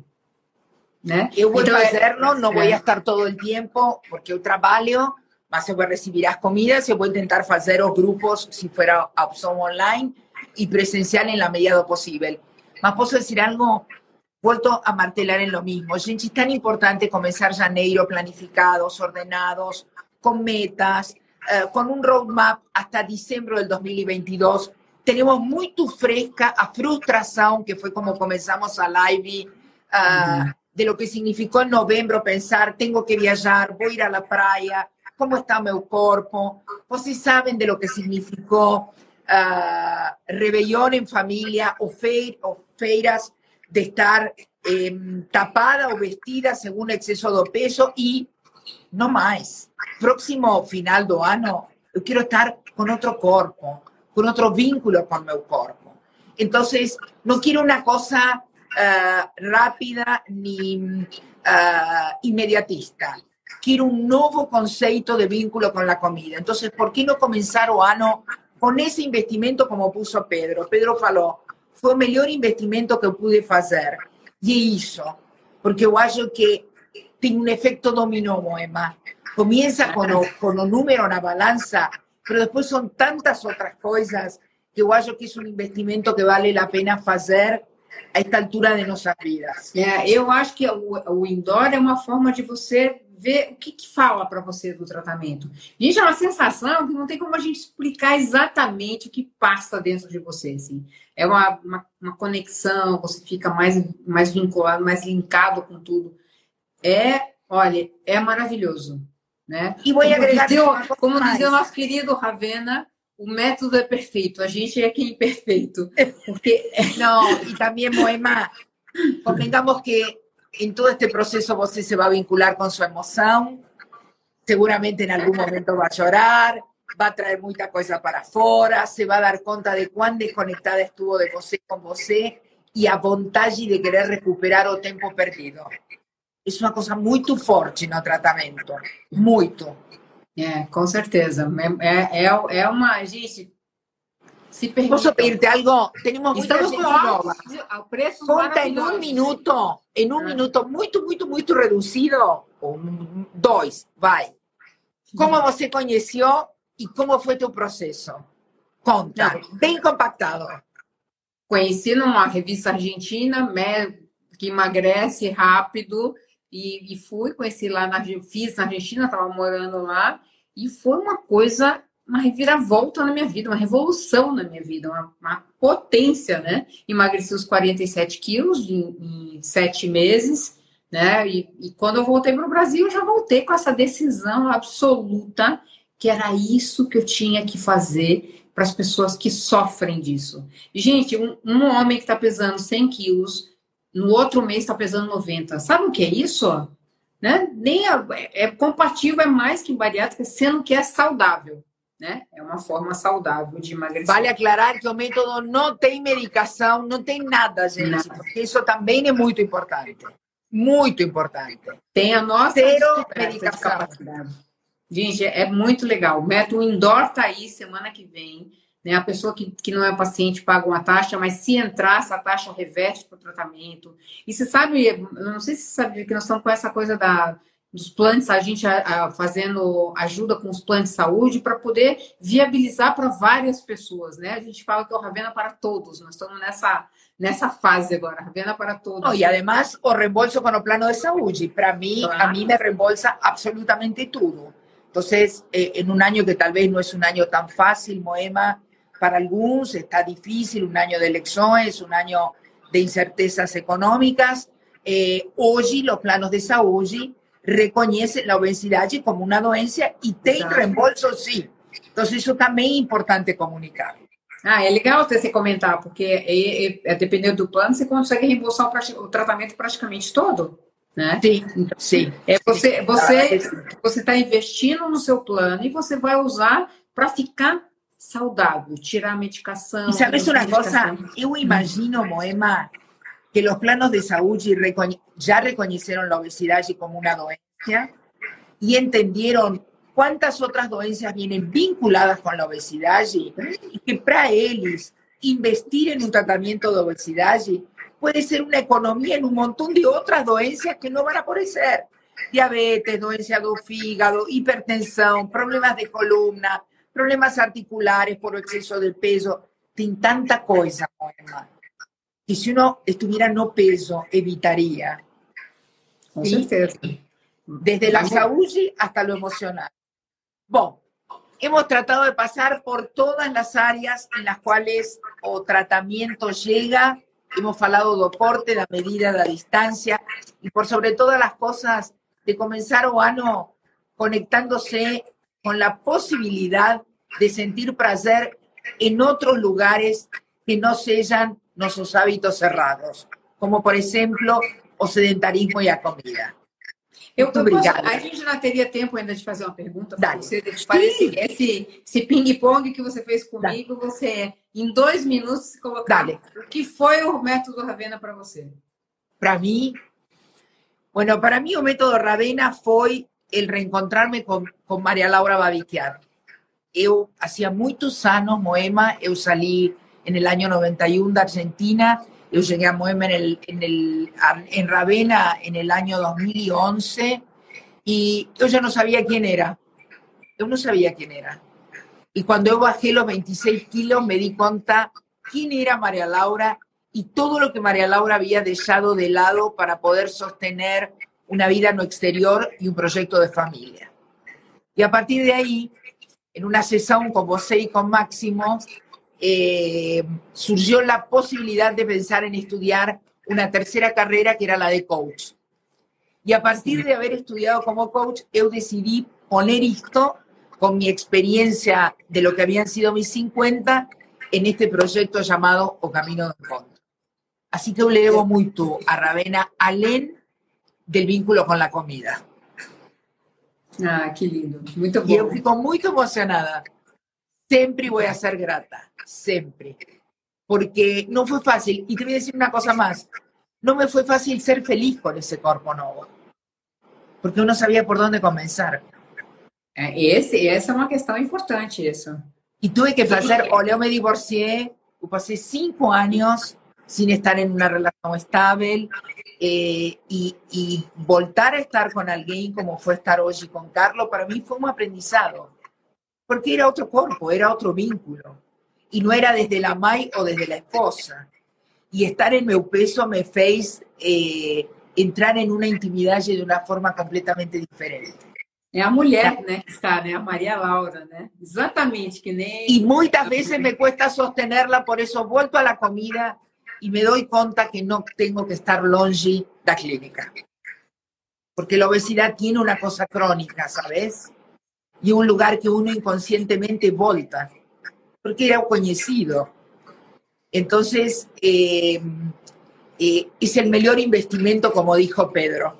Né? Eu vou então, fazerlo, não vou estar todo o tempo, porque eu trabalho, mas eu vou receber as comidas, eu vou tentar fazer os grupos, se for a opção online, e presencial em la medida do possível. Mas posso dizer algo? Vuelto a martelar en lo mismo. Gente, es tan importante comenzar janeiro planificados, ordenados, con metas, eh, con un roadmap hasta diciembre del dos mil veintidós. Tenemos muy fresca a frustración, que fue como comenzamos a live, uh, uh-huh. de lo que significó en novembro pensar, tengo que viajar, voy a ir a la playa, ¿cómo está mi cuerpo? Ustedes saben de lo que significó uh, rebelión en familia o, fe o feiras de estar eh, tapada o vestida según exceso de peso y no más. Próximo final do ano, yo quiero estar con otro cuerpo, con otro vínculo con mi cuerpo. Entonces, no quiero una cosa uh, rápida ni uh, inmediatista. Quiero un nuevo concepto de vínculo con la comida. Entonces, ¿por qué no comenzar o ano con ese investimento como puso Pedro? Pedro falou, foi o melhor investimento que eu pude fazer. E é isso. Porque eu acho que tem um efeito dominó, Moema. Começa com o, com o número na balança, mas depois são tantas outras coisas que eu acho que é um investimento que vale a pena fazer a esta altura de nossas vidas. É, eu acho que o, o indoor é uma forma de você ver o que, que fala para você do tratamento. Gente, é uma sensação que não tem como a gente explicar exatamente o que passa dentro de você. Assim. É uma, uma, uma conexão, você fica mais, mais vinculado, mais linkado com tudo. É, olha, é maravilhoso. Né? E vou agregar dizia, como dizia o nosso querido Ravena, o método é perfeito, a gente é quem é imperfeito. Porque... Não, e também, Moema, convengamos que em todo este processo você se vai vincular com sua emoção, seguramente em algum momento vai chorar, vai trazer muita coisa para fora, se vai dar conta de quão desconectada estuvo de você com você e a vontade de querer recuperar o tempo perdido. Isso é uma coisa muito forte no tratamento, muito. É, com certeza. É, é, é uma, gente... Se Posso pedirte algo? Temos muita Estamos gente com nova. Preços Conta em um minuto, em um ah. minuto muito, muito, muito reduzido, um, dois, vai. Como você conheceu e como foi teu processo? Conta, Não. bem compactado. Conheci numa revista argentina, que emagrece rápido, e, e fui, conheci lá, na, fiz na Argentina, estava morando lá, e foi uma coisa... uma reviravolta na minha vida, uma revolução na minha vida, uma, uma potência, né? Emagreci os quarenta e sete quilos em, em sete meses, né? E, e quando eu voltei para o Brasil, eu já voltei com essa decisão absoluta que era isso que eu tinha que fazer para as pessoas que sofrem disso. E, gente, um, um homem que está pesando cem quilos, no outro mês está pesando noventa. Sabe o que é isso? Né? Nem é, é compatível, é mais que bariátrica, sendo que é saudável. Né? É uma forma saudável de emagrecer. Vale aclarar que o método não tem medicação, não tem nada, gente, nada. Porque isso também é muito importante. Muito importante. Tem a nossa Zero medicação. Gente, é muito legal. O método indoor tá aí semana que vem. né? A pessoa que, que não é paciente paga uma taxa, mas se entrar, essa taxa reverte para o tratamento. E você sabe, eu não sei se você sabe que nós estamos com essa coisa da, dos planos, a gente a, a, fazendo ajuda com os planos de saúde para poder viabilizar para várias pessoas, né? A gente fala que é o Ravena para todos, nós estamos nessa, nessa fase agora, Ravena para todos. No, y además, o reembolso con el plano de salud. Para mí, claro. A mí me reembolsa absolutamente todo. Entonces, eh, en un año que tal vez no es un año tan fácil, Moema, para algunos está difícil, un año de elecciones, un año de incertezas económicas, eh, hoy los planos de salud reconocen la obesidad como una doença y tienen reembolso, sí. Entonces, eso también es importante comunicar. Ah, é legal você comentar, porque é, é, é, dependendo do plano, você consegue reembolsar o, o tratamento praticamente todo, né? Sim, então, sim. É, você você você está investindo no seu plano e você vai usar para ficar saudável, tirar a medicação. E sabes uma coisa? Eu imagino, Moema, que os planos de saúde já reconheceram a obesidade como uma doença e entenderam cuántas otras doenças vienen vinculadas con la obesidad y que para ellos investir en un tratamiento de obesidad puede ser una economía en un montón de otras doenças que no van a aparecer. Diabetes, doença do fígado, hipertensión, problemas de columna, problemas articulares por exceso de peso. Tiene tanta cosa, Moema, que si uno estuviera no peso, evitaría. ¿Sí? Desde la salud hasta lo emocional. Bueno, hemos tratado de pasar por todas las áreas en las cuales o tratamiento llega. Hemos hablado de deporte, de la medida, de la distancia y por sobre todas las cosas de comenzar o ano conectándose con la posibilidad de sentir placer en otros lugares que no sellan nuestros hábitos cerrados, como por ejemplo o sedentarismo y la comida. Eu, eu posso, a gente não teria tempo ainda de fazer uma pergunta para você, de fazer esse, esse, esse ping-pong que você fez comigo, Dale. Você, em dois minutos, se colocar. Dale. O que foi o método Ravena para você? Para mim, bueno, para mí o método Ravena foi el reencontrarme com, com Maria Laura Babiquiar. Eu, hacía muitos anos, Moema, eu salí en el año noventa y uno de Argentina. Yo llegué a Moema en, el, en, el, en Ravena en el año dos mil once y yo ya no sabía quién era. Yo no sabía quién era. Y cuando yo bajé los veintiséis kilos me di cuenta quién era María Laura y todo lo que María Laura había dejado de lado para poder sostener una vida no exterior y un proyecto de familia. Y a partir de ahí, en una sesión con vos y con Máximo, Eh, surgió la posibilidad de pensar en estudiar una tercera carrera que era la de coach. Y a partir de haber estudiado como coach, yo decidí poner esto con mi experiencia de lo que habían sido mis cincuenta en este proyecto llamado O Camino do Encontro. Así que yo le debo mucho a Ravena, além del vínculo con la comida. Ah, qué lindo. Muy bom. Y yo fico muy emocionada. Siempre voy a ser grata, siempre. Porque no fue fácil. Y te voy a decir una cosa más. No me fue fácil ser feliz con ese cuerpo nuevo. Porque uno sabía por dónde comenzar. Esse, essa é uma questão importante, isso. Y tuve que hacer, o yo me divorcié, yo pasé cinco años sin estar en una relación estable, eh, y, y voltar a estar con alguien como fue estar hoy con Carlos, para mí fue un aprendizado. Porque era otro cuerpo, era otro vínculo. Y no era desde la mãe o desde la esposa. Y estar en meu peso me fez eh, entrar en una intimidad de una forma completamente diferente. É a mulher, né, que está, né, a Maria Laura, né? Exatamente, que nem... Y muchas veces me cuesta sostenerla, por eso vuelto a la comida y me doy cuenta que no tengo que estar longe de la clínica. Porque la obesidad tiene una cosa crónica, ¿sabes? Y un lugar que uno inconscientemente volta, porque era conocido. Entonces, eh, eh, es el mejor investimento, como dijo Pedro.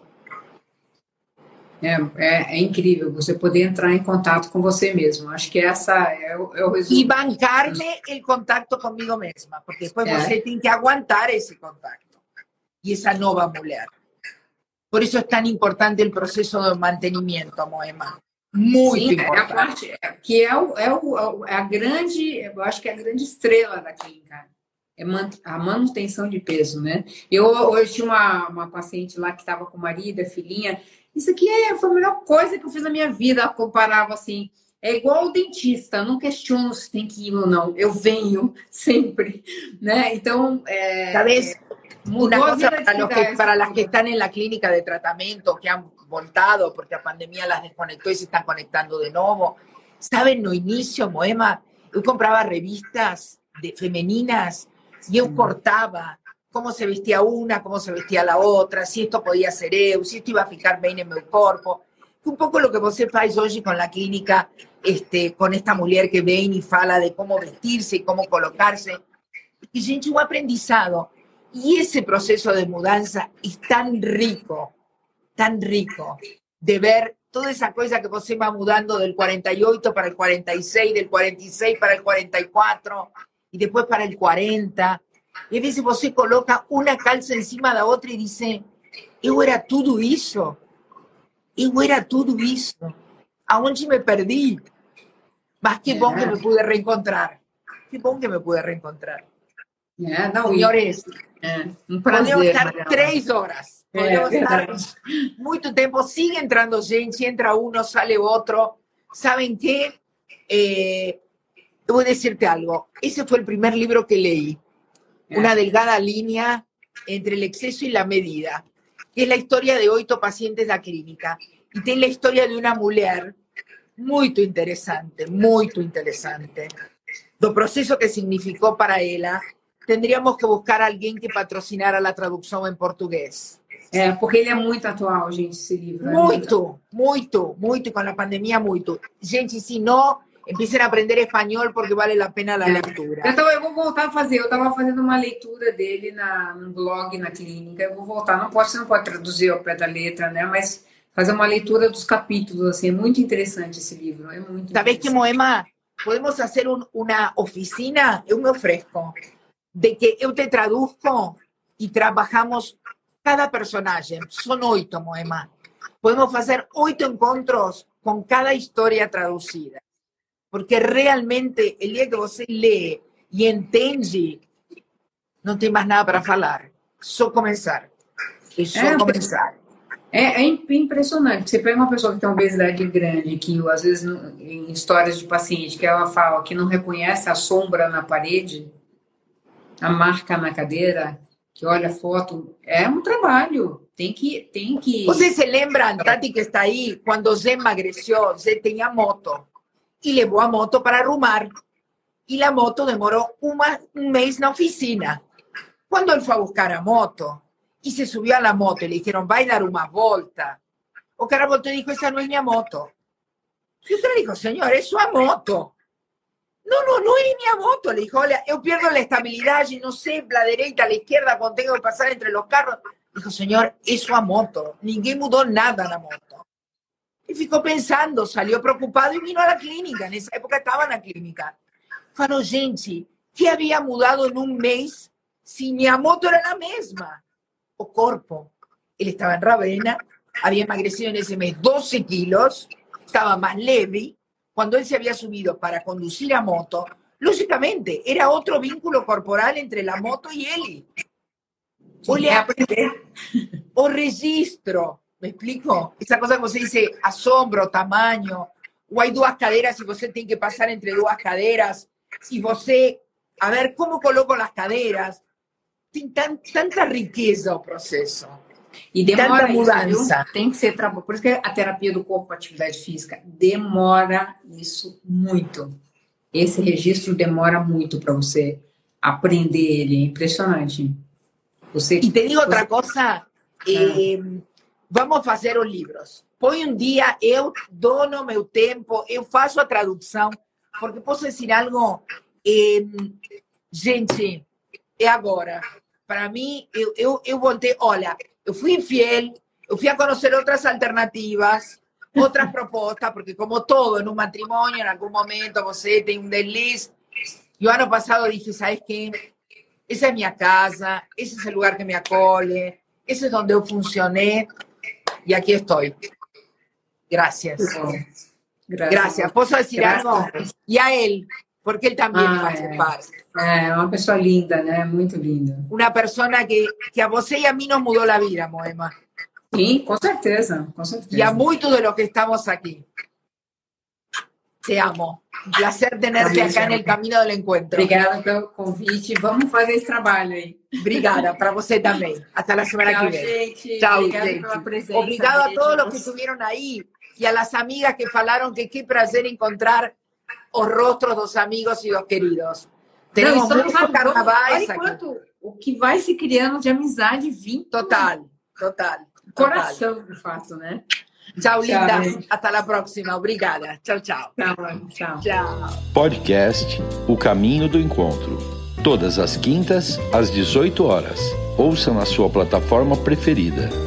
É, é, é incrível você poder entrar em contato com você mesmo. Acho que essa é o, é o resumo. Y bancarme el contacto conmigo misma, porque después é. Você tiene que aguantar ese contacto y esa nueva mulher. Por eso es tan importante el proceso de mantenimiento, Moema. muito Sim, é a importante. parte que é, o, é, o, é a grande, eu acho que é a grande estrela da clínica. É a manutenção de peso, né? Eu hoje tinha uma, uma paciente lá que estava com o marido, a filhinha. Isso aqui é, foi a melhor coisa que eu fiz na minha vida. Ela comparava assim. É igual o dentista, não questiono se tem que ir ou não. Eu venho sempre, né? Então, é, ¿Sabes? é, Una cosa para, los que, para las que vida. están en la clínica de tratamiento, que han voltado porque la pandemia las desconectó y se están conectando de nuevo. ¿Saben? No inicio, Moema, yo compraba revistas de femeninas y yo cortaba cómo se vestía una, cómo se vestía la otra, si esto podía ser eu, si esto iba a ficar bien en mi cuerpo. Un poco lo que você faz hoy con la clínica, este, con esta mujer que ven y fala de cómo vestirse y cómo colocarse. Y, gente, un aprendizado. Y ese proceso de mudanza es tan rico, tan rico, de ver toda esa cosa que você va mudando del cuarenta y ocho para el cuarenta y seis, del cuarenta y seis para el cuarenta y cuatro, y después para el cuarenta. Y a veces você coloca una calza encima de la otra y dice, eu era tudo isso. Eu era tudo isso. Aonde me perdi? Mas que bom que me pude reencontrar. Que bom que me pude reencontrar. É, não, Senhores, é, um prazer, podemos estar Mariana. três horas. Podemos É, estar verdade. muito tempo. Sigue entrando gente, entra uno, sale otro. ¿Saben qué? Eh, voy a decirte algo. Ese fue el primer libro que leí. É. Una delgada línea entre el exceso y la medida, que es la historia de ocho pacientes da clínica. Y tiene la historia de una mujer muy interesante, muy interesante. Do proceso que significó para ella. Tendríamos que buscar alguien que patrocinara la traducción en portugués. É, porque ele é muito atual, gente, esse livro. Muito, muito, muito, con la pandemia, muito. Gente, si no, empiecen a aprender espanhol porque vale la pena la lectura. Então, eu vou voltar a fazer. Eu estava fazendo uma leitura dele na, no blog, na clínica. Eu vou voltar. Não pode, você não pode traduzir ao pé da letra, né? Mas fazer uma leitura dos capítulos, assim. É muito interessante esse livro. É muito ¿Sabes qué, Moema? Podemos hacer un, una oficina, yo me ofrezco, de que yo te traduzco y trabajamos cada personaje. Son ocho, Moema. Podemos hacer ocho encuentros con cada historia traducida. Porque realmente, el día que você lee y entiende, no tem más nada para falar. Só comenzar. É só É, começar. É, é impressionante. Você pega uma pessoa que tem uma obesidade grande, que às vezes em histórias de paciente, que ela fala que não reconhece a sombra na parede, a marca na cadeira, que olha a foto, é um trabalho. Tem que, tem que... Vocês se lembram, Tati, que está aí, quando Zé emagreceu, Zé tinha moto. E levou a moto para arrumar. E a moto demorou uma, um mês na oficina. Quando ele foi a buscar a moto, y se subió a la moto y le dijeron, va a dar una volta. O cara voltó y dijo, esa no es mi moto. Y otro le dijo, señor, es su moto. No, no, no es mi moto. Le dijo, hola, yo pierdo la estabilidad y no sé, la derecha, la izquierda, cuando tengo que pasar entre los carros. Dijo, señor, es su moto. Ninguém mudó nada en la moto. Y ficó pensando, salió preocupado y vino a la clínica. En esa época estaba en la clínica. Falou, gente, ¿qué había mudado en un mes si mi moto era la misma? O corpo. Él estaba en Ravenna, había emagrecido en ese mes doce kilos, estaba más leve. Cuando él se había subido para conducir a moto, lógicamente, era otro vínculo corporal entre la moto y él. O le aprender, o registro, ¿me explico? Esa cosa que se dice asombro, tamaño, o hay dos caderas y você tiene que pasar entre dos caderas, y você, a ver, ¿cómo coloco las caderas? Tem tan, tanta riqueza o processo. E demora tanta mudança. Isso, tem que ser trabalho. Por isso que a terapia do corpo, a atividade física, demora isso muito. Esse registro demora muito para você aprender ele. É impressionante. Você, e te digo você... outra coisa. Eh, vamos fazer os livros. Põe um dia, eu dou no meu tempo, eu faço a tradução, porque posso dizer algo. Eh, gente, é agora. Para mim, eu, eu, eu voltei, olha, eu fui infiel, eu fui a conhecer outras alternativas, outras propostas, porque como todo, em um matrimônio, em algum momento, você tem um deslize. E o ano passado dije, ¿sabes quê? Essa é minha casa, esse é o lugar que me acolhe, esse é onde eu funcionei, e aqui estou. Graças. Gracias. Gracias. ¿Posso decir algo? E a ele, porque ele também ah, faz é. parte. É uma pessoa linda, né? Muito linda. Uma pessoa que, que a você e a mim nos mudou a vida, Moema. Sim, com certeza, com certeza. E a muitos de los que estamos aqui. Te amo. Um prazer tenerte acá no caminho do encontro. Obrigada pelo convite. Vamos fazer esse trabalho aí. Obrigada, para você também. Até a semana Tchau, que vem. Gente. Tchau, Obrigada gente. pela presença. Obrigado a todos os que estuvieron aí e a las amigas que falaram que qué prazer encontrar os rostros dos amigos e dos queridos. Temos muitos carnavais aqui. Quanto, o que vai se criando de amizade vim. Total, total. Coração, de fato, né? Tchau, linda. Até a próxima. Obrigada. Tchau, tchau. Tchau, tchau. Podcast O Caminho do Encontro. Todas as quintas, às dezoito horas. Ouça na sua plataforma preferida.